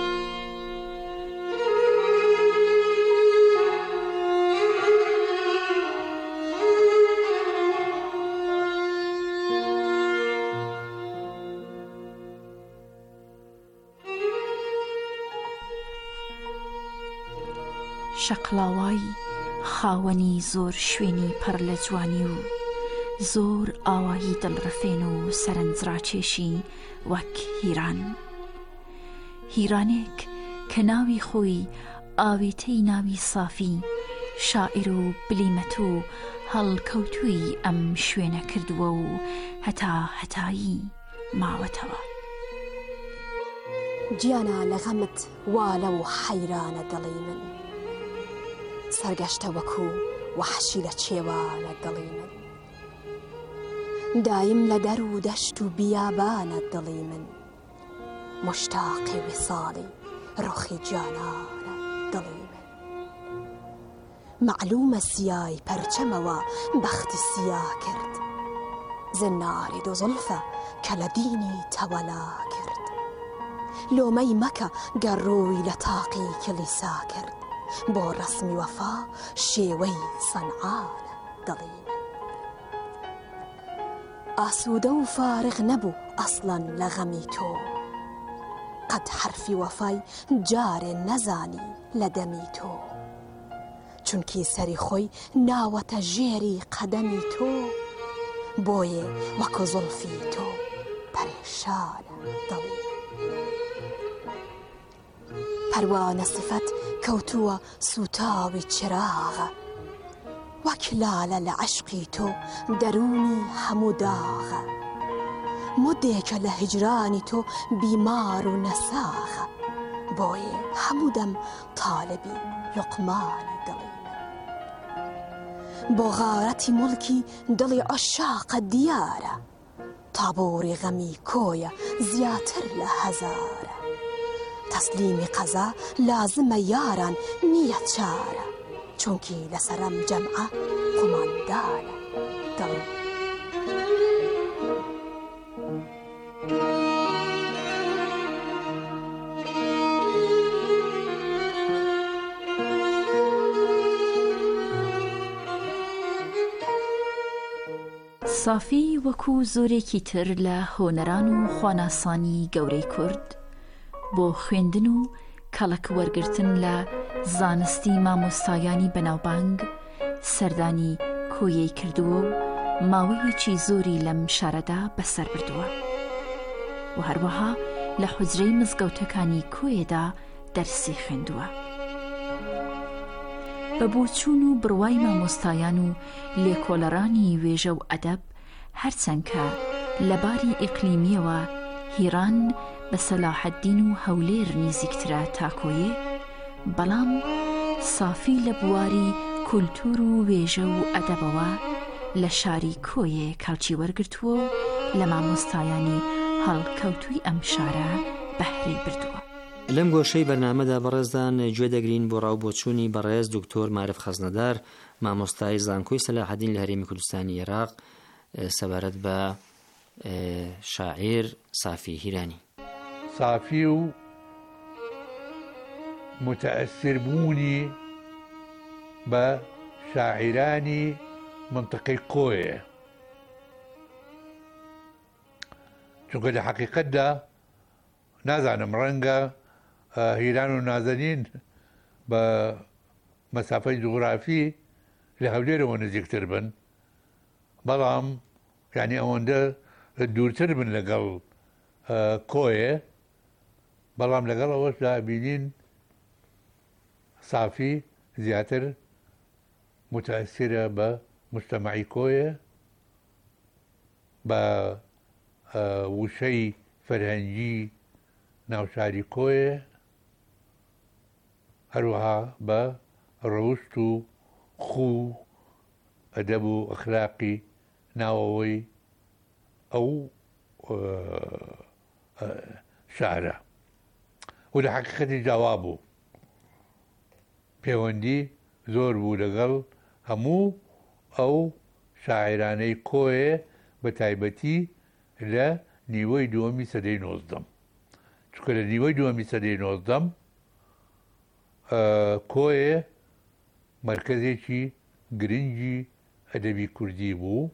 شەقڵاوای خاوەنی زۆر شوێنی پڕ لە جوانی و زۆر ئاوایی دڵڕفێن و سەرنجڕاکێشی وەک هیران. هیرانێک کە ناوی خۆی ئاوێتەی ناوی سافی شاعیر و بلیمەت و هەڵکەوتووی ئەم شوێنە کردووە و هەتایی ماوەتەوە. گیانە لە غەمت والە و حەیرانە دڵی من، سەرگەشتە وەکو وەحشی لە چێوانە دڵی من، دایم لە دەر و دەشت و بیابانە دڵی من، مشتاقی ویساڵی ڕۆخی گیانانە دڵی من. معلومە سیای پەرچەمەوە بەختی سیا کرد، زناری دو زولفە کە لە دینی تەوەلا کرد، لۆمەی مەکە گەر ڕووی لە تاقی کلیسا کرد، بۆ ڕەسمی وەفا شێوەی سەنعانە دڵی من. ئاسوودە و فارغ نەبوو ئەسڵەن لە غەمی تۆ، قەت حرفی وەفای جارێ نەزانی لە دەمی تۆ، چونکی سەری خۆی ناوەتە ژێری قەدەمی تۆ، بۆیێ وەکو زولفی تۆ پەرێشانە دڵی من. پەروانە سفەت کەوتووە سوتاوی چراغە، وەک لالە لە عەشقی تۆ دەرونی هەموو داغە، مدێکە لە هیجرانی تۆ بیمار و نەساغە، بۆیێ هەموو دەم تالبی لوقمانی دڵی من. بۆ غارەتی موڵکی دڵی عەشاقە دیارە، تابووری غەمی کۆیە زیاتر لە هەزارە، تەسلیمی قەزا لازمە یاران نییە چارە، چونکی لەسەرم جەمعە قوماندانە دڵی. سافی وەکو زۆرێکی تر لە هۆنەران و خواناسانی گەورەی کورد بۆ خوێندن و کەڵک وەرگرتن لە زانستی مامۆستایانی بەناوبانگ سەردانی کۆیەی کردووە و ماوەیەکی زۆری لەم شارەدا بەسەر بردووە و هەروەها لە حوجرەی مزگەوتەکانی کۆیەدا دەرسی خوێندووە. بە بۆچوون و بڕوای مامۆستایان و لێکۆڵەرانی وێژە و ئەدەب هەرچەند کە لەباری ئیقلیمیەوە هیران بە سەلاحەددین و هەولێر نزیکترە تا کۆیێ، بەڵام سافی لە بواری کولتور و وێژە و ئەدەبەوە لە شاری کۆیێ کەڵکی وەرگرتووە و لە مامۆستایانی هەڵکەوتووی ئەم شارە بەهرەی بردووە. لەم گۆشەی بەرنامەدا بەڕێزدان گوێ دەگرین بۆ ڕاوبۆچوونی بەڕێز دکتۆر مارف خەزنەدار، مامۆستای زانکۆی سەلاحەددین لە هەرێمی کوردستانی عێراق، سەبارەت بە شاعیر سافی هیرانی. سافی و متأثر بوونی بە شاعیرانی منطقەی کۆیە، چونکە لە حەقیقەتدا نازانم ڕەنگە هیران و نازەنین بە مەسافەی جوغرافی لە هەولێرەوە نزیکتر بن، بەڵام یعنی ئەوەندە دوورتر بن لەگەڵ کۆیە، بەڵام لەگەڵ ئەوەشدا بینین سافی زیاتر متأثرە بە مجتەمەعی کۆیە، بە وشەی فەرهەنگی ناوشاری کۆیە، هەروەها بە ڕەوشت و خوو ئەدەب و ئەخلاقی ناوەوەی ئەو شارە و لە حەقیقەتی جاوا بوو، پەیوەندی زۆر بوو لەگەڵ هەموو ئەو شاعیرانەی کۆیە، بە تایبەتی لە نیوەی دووەمی سەدەی 19 چونکە لە نیوەی دووەمی سەدەی 19 کۆیە مرکزێکی گرنگی ئەدەبی کوردی بوو.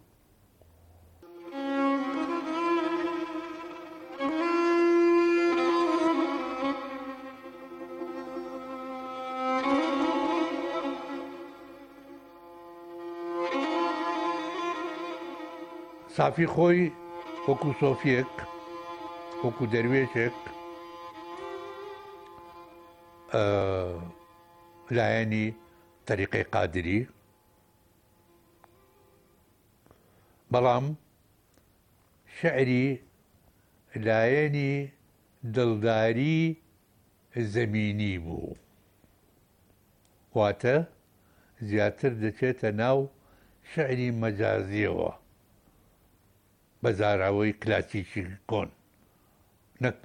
سافی خۆی وەکو سۆفیەک وەکو دەروێشێک لایەنی تەریقەی قادری، بەڵام شعری لایەنی دڵداری زەمینی بوو، واتە زیاتر دەچێتە ناو شعری مەجازیەوە بە زاراوەی کلاسیکی کۆن، نەک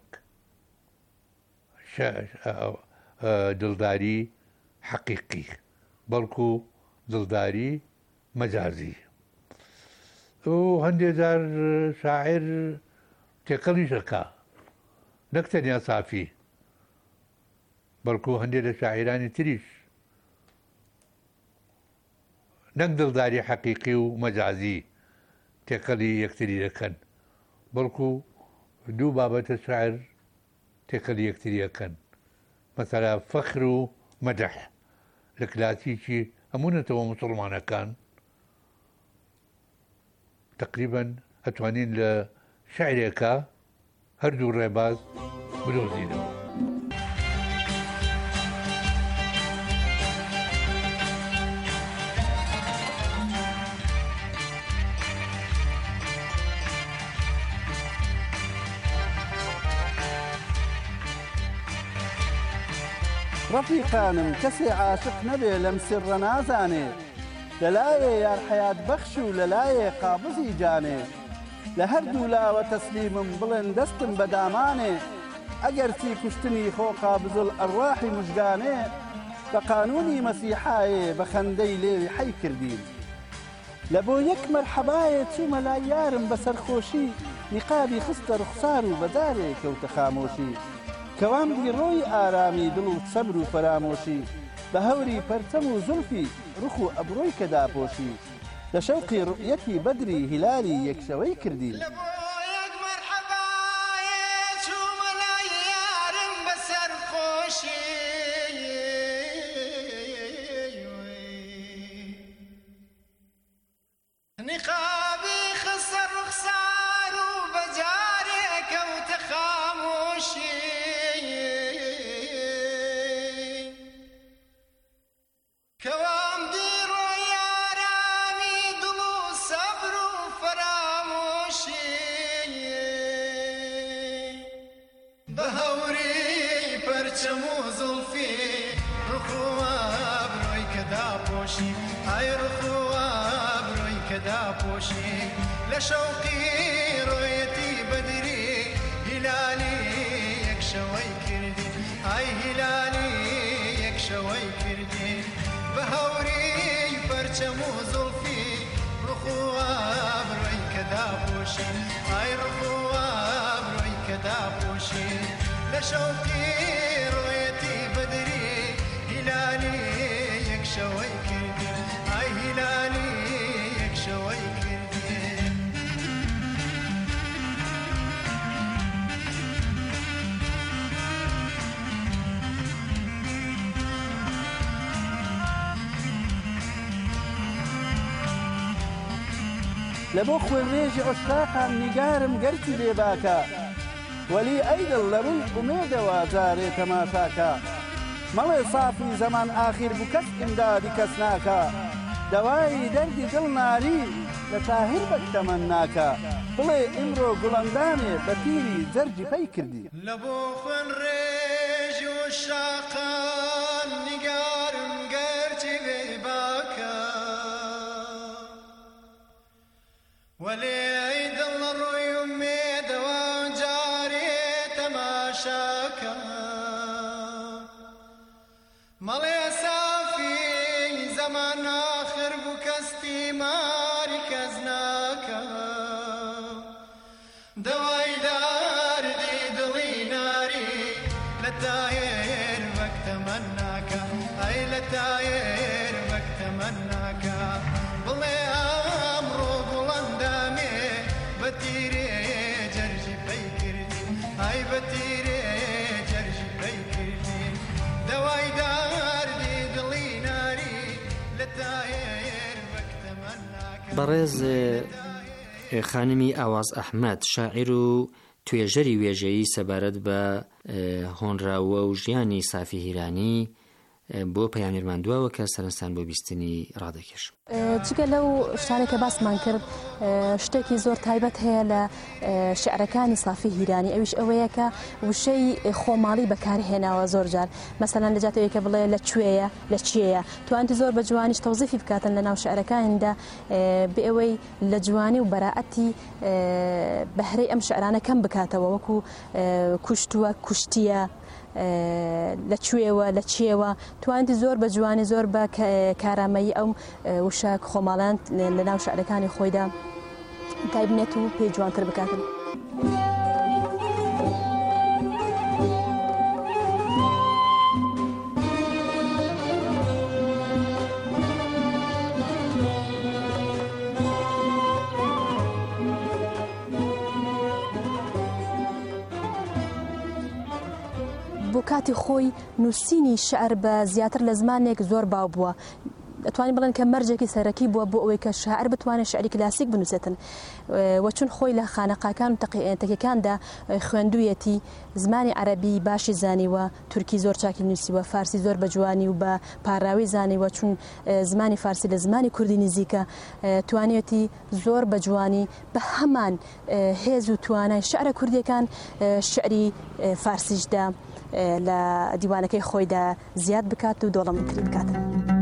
دڵداری حەقیقی، بەڵکو دڵداری مەجازی. و هەندێک جار شاعر تێکەڵیش دەکا، نەک تەنیا سافی، بەڵکو هەندێک لە شاعیرانی تریش نەک دڵداری حەقیقی و مەجازی تێکەڵی یەکتری دەکەن، بەڵکو دوو بابەتە شاعر تێکەڵی یەکتری دەکەن، مەسەلا فەخر و مەدەح لە کلاسیکی هەموونەتەوە موسڵمانەکان تقریبا ئەتوانین لە شعرێکە هەردوو ڕێباز بدۆزینەوە. ڕەفیقانم کەسێ عاشق نەبێ لەم سڕە نازانێ، لەلایێ یار حەیات بەخش و لەلایێ قابزی جانێ، لە هەردوو لاوە تەسلیمم بڵێن دەستم بە دامانێ، ئەگەر چی کوشتنی خۆ قابزل ئەڕواحی مژگانێ، بە قانونی مەسیحایێ بە خەندەی لێوی حەی کردین، لە بۆ یەک مەرحەبایە چوومە لای یارم بە سەرخۆشی، نیقابی خستە ڕوخسار و بەدارێ کەوتە خامۆشی، کەوام دیڕۆی ئارامی دڵ و سەبر و فەرامۆشی، بە هەوری پەرچەم و زولفی ڕوخ و ئەبرۆی کە داپۆشی، لە شەوقی ڕوئەتی بەدری هیلالی یەکشەوەی کردین. نقابی خسر رخسار و بەجارێ کەوتە خامۆشی، کەوام دیڕۆی ئارامی دڵ و سەبر و فەرامۆشی، بە هەوری پەرچەم و زولفی ڕوخ و ئابرۆی کە داپۆشی، ئای ڕوخ و ئابرۆی کە داپۆشی، لە شەوقی ڕۆیەتی بەدری هیلالی یەکشەوەی کردی، ئای هیلالی یەکشەوەی کردی، بە هەوری پەرچەم و زولفی ڕوخ و ئابرۆی کە داپۆشی، ئای ڕوخ و ئابرۆی کە داپۆشی، لە شەوقی ڕۆیەتی بەدری هیلالی یەکشەوەی کردی، ئای هیلالی یەکشەوەی کردی. لە بۆ خوێنێژی عشتاقان نیگارم گەرتی لێباکە، وەلی ئەیدڵ لە ڕووی ئومێدەوە جارێ تەماشاکە، مەڵێ سافی زەمان ئاخیر بوو کەس ئیمدادی کەس ناکە، دەوای دەردی دڵ ناری لە تاهیر بەکتەمەن ناکە، بڵێ ئیمڕۆ گوڵەندانێ بە پیری جەرجی پەی کردی. لە بۆ خوێنڕێژی عشتاقان نیگارم گەرتی لێباکە، وەلێ ئەیدڵ لە ڕووی ئومێدەوە جارێ تەماشاکە، مەڵێ سافی زەمان ئاخر بوو کەستی ماری کەس ناکە، لتاير بكتمناك أي لتاير بكتمناك بلي أمرو بلندامي بتيري جرجي فيكرني أي بتيري جرجي فيكرني دواي داردي دلي ناري لتاير بكتمناك بەڕێز خانمی ئاواز ئەحمەد شاعیر و توێژەری وێژەیی سەبارەت بە هۆنراوە و ژیانی سافی هیرانی بۆ پەیامێرمان دواوە کە سەرنجستان بۆ بیستنی ڕادەکێش. جگە لەو شتانێکە باسمان کرد شتێکی زۆر تایبەت هەیە لە شعرەکانی سافی هیرانی، ئەویش ئەوەیە کە وشەی خۆماڵی بەکاری هێناوە زۆر جار. مەسەلاً لەجاتەوەیەکە بڵێ لە کوێیە لە چیەیە، توانێتی زۆر بە جوانیش تەوزیفی بکاتن لە ناو شعرەکانیدا بە ئەوەی لە جوانی و بەراعەتی بەهرەی ئەم شعرانە کەم بکاتەوە، وەکو کوشتووە کوشتیە لە کوێوە لە چێوە، توانێتی زۆر بە جوانی زۆر بە کارامەیی ئەو وشە خۆماڵان لە ناو شعرەکانی خۆیدا تایبنێت و پێی جوانتر بکاتن. بۆ کاتی خۆی نووسینی شعر بە زیاتر لە زمانێک زۆر باو بووە. ئەتوانین بڵێن کە مەرجێکی سەرەکی بووە بۆ ئەوەی کە شاعر بتوانێت شعری کلاسیک بنووسێتن، وەچون خۆی لە خانەقاکان و تەکیەکاندا خوێندوویەتی زمانی عەرەبی باشی زانیوە، تورکی زۆر چاکی نووسیوە، فارسی زۆر بە جوانی و بە پاراوی زانیوە، چون زمانی فارسی لە زمانی کوردی نزیکە، توانێتی زۆر بە جوانی بە هەمان هێز و توانای شعرە کوردیەکان شعری فارسیشدا لە دیوانەکەی خۆیدا زیاد بکات و دۆڵەمەندتر بکاتن.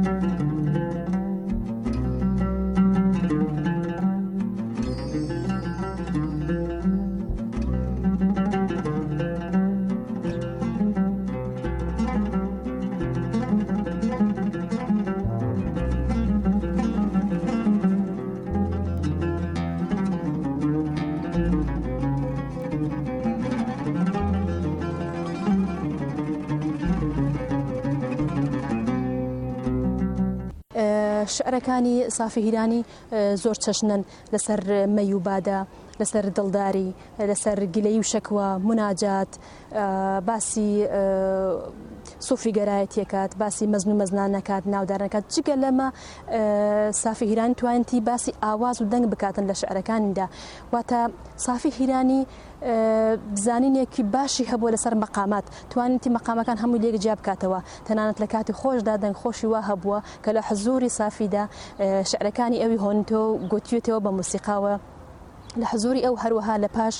شعرەکانی سافی هیرانی زۆر چەشنن لەسەر مەیوبادا، لەسەر دڵداری، لەسەر گلەی و شەکوە، مناجات، باسی سوفی گەرایەتیەکات، باسی مەزن و مەزنان نەکات، ناودار نەکات. جگە لەمە سافی هیرانی توانێتی باسی ئاواز و دەنگ بکاتن لە شعرەکانیدا. واتە سافی هیرانی بزانینێکی باشی هەبووە لەسەر مەقامات، توانێتی مەقامەکان هەمووی لێک جیا بکاتەوە، تەنانەت لە کاتی خۆشدا دەنگ خۆشی وا هەبووە کە لە حزوری سافیدا شعرەکانی ئەوی هۆنتۆ گوتیێتەوە بە موسیقاوە. لە حزوری ئەو هەروەها لە پاش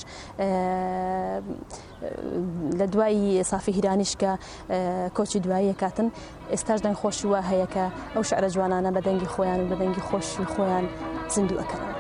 لە دوای سافی هیرانیش کە کۆچی دوایی کاتن ئێستاش دەنگ خۆشی وا هەیە کە ئەو شعرە جوانانە بە دەنگی خۆیان و بە دەنگی خۆشی خۆیان زیندوو ئەکەنەوە.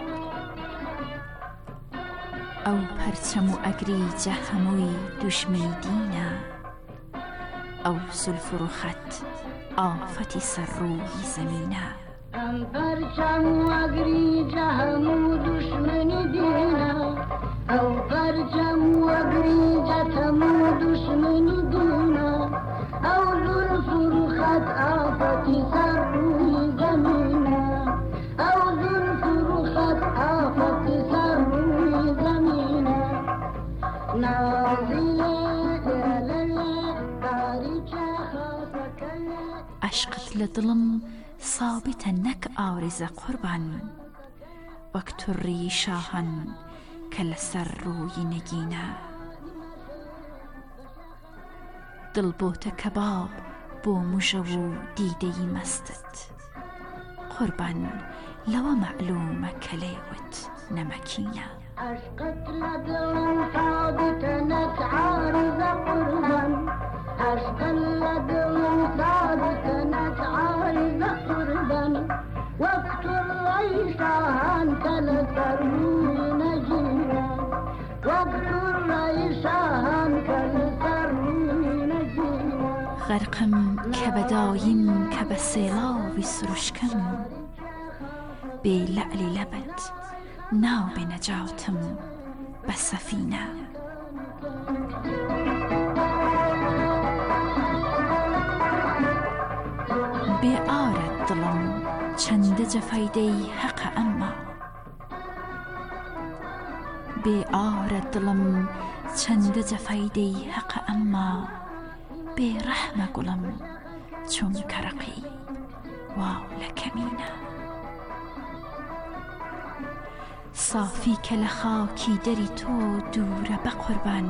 ئەو پەرچەم و ئەگری جە هەمووی دوشمنی دینە، ئەو زولف و ڕوخەت ئافەتی سەر ڕووی زەمینە. ئەم پەرچەم و ئەگری جە هەموو دوشمنی دینە، ئەو پەرچەم و ئەگری جە هەموو دوشمنی دینە، ئەو زولف و ڕوخەت ئافەتی سەر ڕووی زەمینە، ئەو زولف و ڕوخەت ئافەتی سەر ڕووی زەمینە. عشقت لە دڵم سابتە نەک ئاوریزە قوربان، وەک توڕی شاهان کە لەسەر ڕووی نەگینە. دڵ بۆتە کەباب بۆ موژە و دیدەی مەستت، قوربان لەوە مەعلومە کە لێوت نەمەکینە. عشقت لدلم ثابتة نك عارضة قربا، عشق لدلم ثابتة نك عارضة قربا، وقت الريشان كالسروي نجينا، وقت الريشان كالسروي نجينا. غرقم كبدايم كبسيلاوي سرشكم، بلعلي لبت ناو بنجاتم بسفينة. جەفەیدەی حەقە ئەمما بێ ئارە دڵم چەندە جەفەیدەی حەقە ئەمما بێ ڕەحمە گوڵم چوم کەرەقی واو لە کەمینە صافی کە لە خاکی دەری تۆ دوورە بە قوربان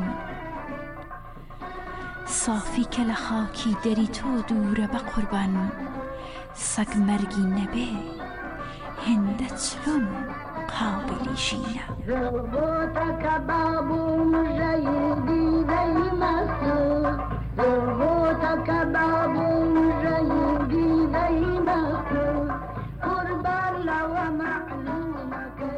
صافی کە لە خاکی دەری تۆ دوورە بە قوربان سەگ مەرگی نەبێ هێندە چلۆم قابلی ژینە زۆربۆتەکە بابووم ژەیدی دەیمەسە زۆربۆتەکە بابووم ژەیدی دەیمەسە قوربان لەوە مەعلومەکە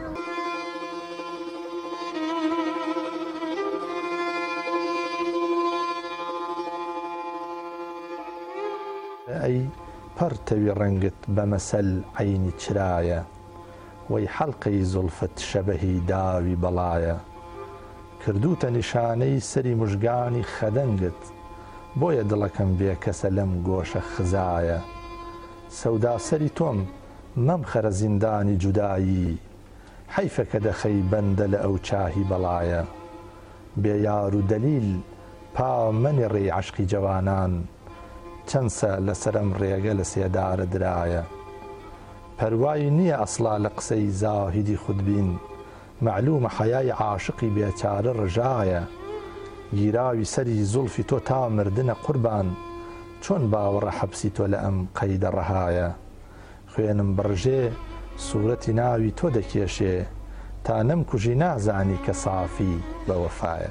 ئەی پەرتەوی ڕەنگت بە مەسەل عەینی چرایە وەی حەڵقەی زولفت شەبەهی داوی بەڵایە کردوتە نیشانەی سەری موژگانی خەدەنگت بۆیە دڵەکەم بێکەسە لەم گۆشە خزایە سەودا سەری تۆم مەمخەرە زیندانی جودایی حەیفە کە دەخەی بەندە لە ئەو چاهی بەڵایە بێ یار و دەلیل پا مەنێڕێی عەشقی جەوانان چەندسە لەسەرم ڕێگە لە سێدارە درایە پەروایی نییە ئەسڵا لە قسەی زاهیدی خودبین معلومە حەیای عاشقی بێچارە ڕژایە گیراوی سەری زولفی تۆ تا مردنە قوربان چۆن باوەڕە حەبسی تۆ لە ئەم قەیدە ڕەهایە خوێنم بڕژێ سوورەتی ناوی تۆ دەکێشێ تا نەمکوژی نازانی کە سافی بە وەفایە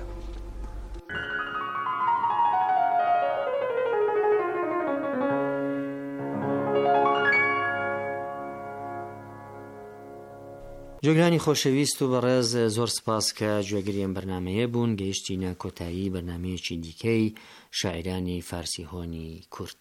جۆگرانی خۆشەویست و بەڕێز زۆر سپاس کە گوێگریان بەرنمەیە بوون گەیشتینە کۆتایی بەرنمەیەکی دیکەی شاعرانی فارسی هۆنی کورد.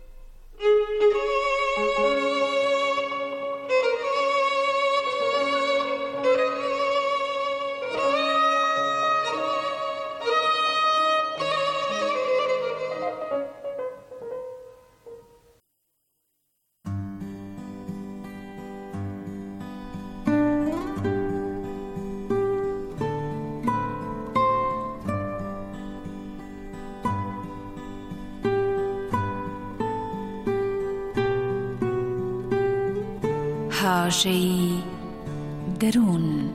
هاژەی دەروون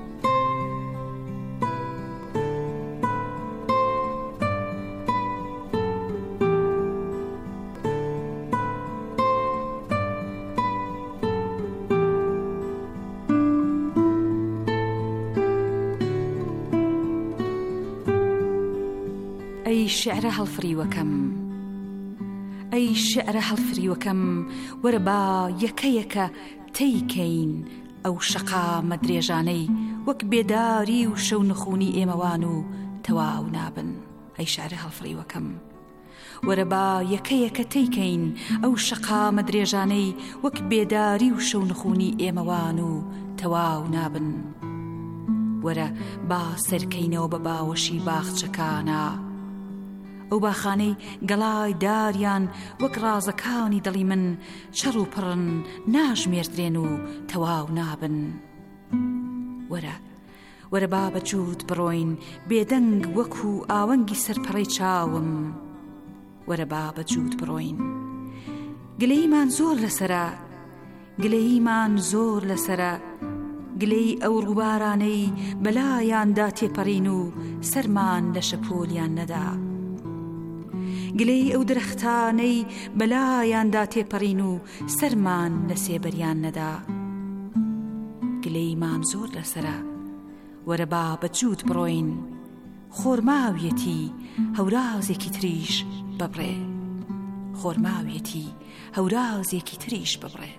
ئەی شعرە هەڵفریوەکەم ئەی شعرە هەڵفریوەکەم وەرە با یەکە تەیکەین ئەو شەقا مەدرێژانەی وەک بێداری و شەو نخونی ئێمەوان و تەواو نابن. ئەی شعرە هەڵفریوەکەم وەرە با یەکە تەیکەین ئەو شەقا مەدرێژانەی وەک بێداری و شەو نخونی ئێمەوان و تەواو نابن. وەرە با سەرکەینەوە بە باوەشی باخچەکانە ئەو باخانەی گەڵای داریان وەک ڕازەکانی دڵی من شەڕ و پڕن ناژمێردرێن و تەواو نابن. وەرە با بەجوود بڕۆین بێدەنگ وەکو ئاوەنگی سەرپەڕەی چاوم. وەرە با بەجوود بڕۆین گلەیمان زۆر لەسەرە گلەیمان زۆر لەسەرە گلەی ئەو ڕووبارانەی بەلایاندا تێپەڕین و سەرمان لە شەپۆلیان نەدا. گلەی ئەو درەختانەی بەلایاندا تێپەڕین و سەرمان لە سێبەریان نەدا. گلەیمان زۆر لەسەرە وەرە با بەجوود بڕۆین خۆرماویەتی هەورازێکی تریش ببڕێ. خۆرماویەتی هەورازێکی تریش ببڕێ.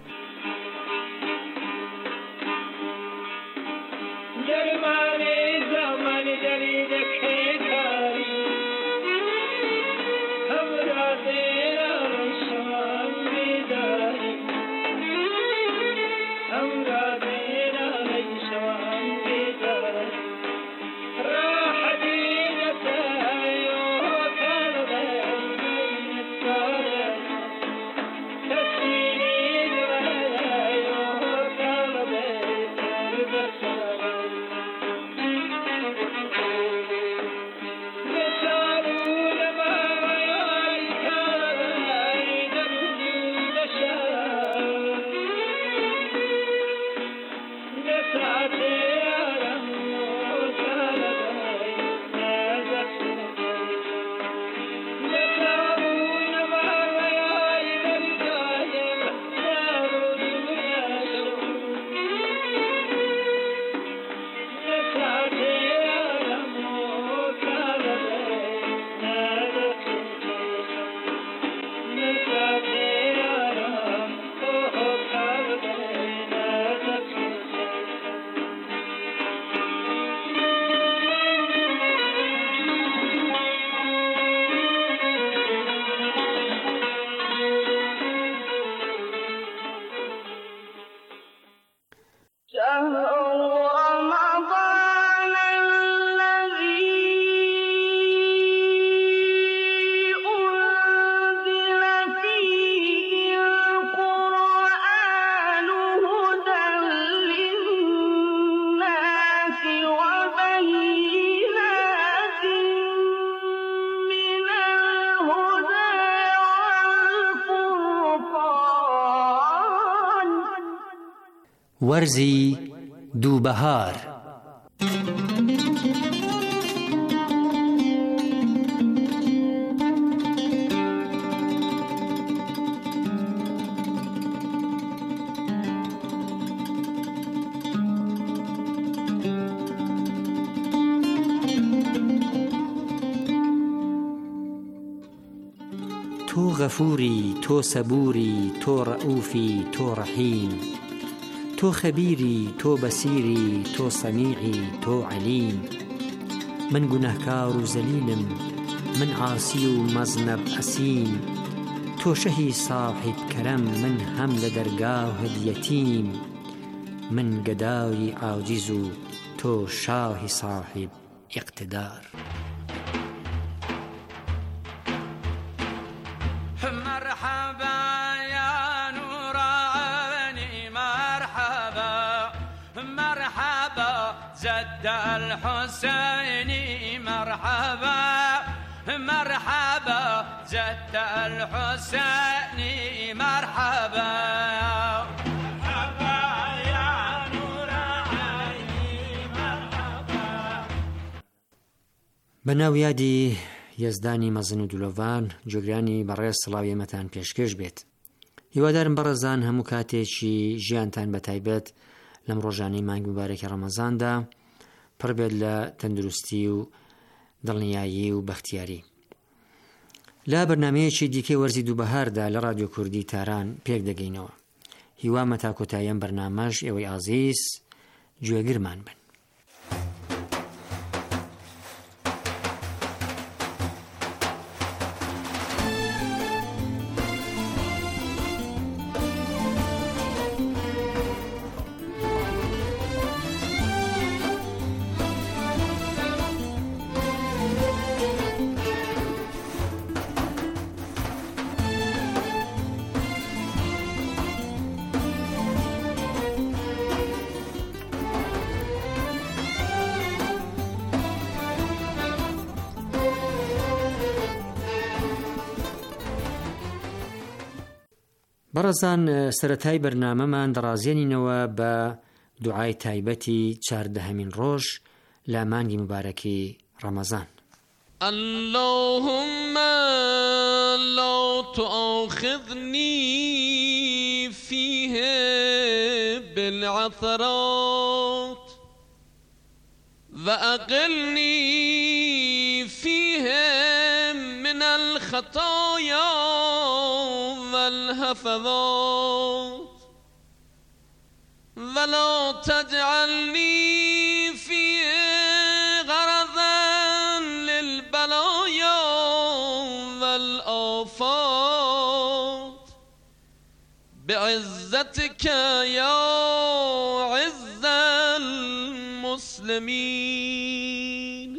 وەرزی دووبەهار. تۆ غەفووری، تۆ سەبووری، تۆ ڕەئوفی، تۆ ڕەحیم، تۆ خەبیری، تۆ بەسیری، تۆ سەمیعی، تۆ عەلیم. من گونەهکار و زەلیلم، من عاسی و مەزنەب ئەسیم، تۆ شەهی ساحیب کەرەم، من هەم لە دەرگاهت یەتیم. من گەدای عاجیز و تۆ شاهی ساحیب ئیقتیدار. جد الحسيني مرحبا مرحبا جد الحسيني مرحبا مرحبا يا نور عيني مرحبا. بەناو یادی یەزدانی مەزن و دولۆڤان جۆگرانی بەڕێز سڵاوی ئێمەتان پێشکەش بێت. هیوادارم بەڕێزان هەموو کاتێکی ژیانتان بەتایبەت لەم ڕۆژانەی مانگ مبارەکی ڕەمەزاندا پڕ بێت لە تەندروستی و دڵنیایی و بەختیاری. لە بەرنامەیەکی دیکەی وەرزی دووبەهاردا لە رادیۆ کوردی تاران پێک دەگەینەوە. هیوامە تا کۆتاییەم بەرنامەش ئێوەی ئازیز گوێگرمان بن. بەڕێزان سەرەتای بەرنامەمان دەڕازێنینەوە بە دوعای تایبەتی 14هەمین ڕۆژ لە مانگی مبارەکی ڕەمەزان. اللهم لا تؤاخذني فيه بالعثرات وأقلني فيه من الخطايا والهفوات ولا تجعلني فيه غرضا للبلايا والآفات بعزتك يا عز المسلمين.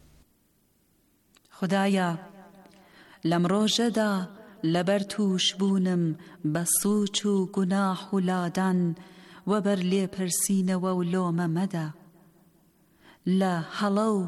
خدایا لەم ڕۆژەدا لەبەر تووش بوونم بە سووچ و گوناح و لادان وەبەر لێپرسینەوە و لۆمە مەدە. لە هەڵە و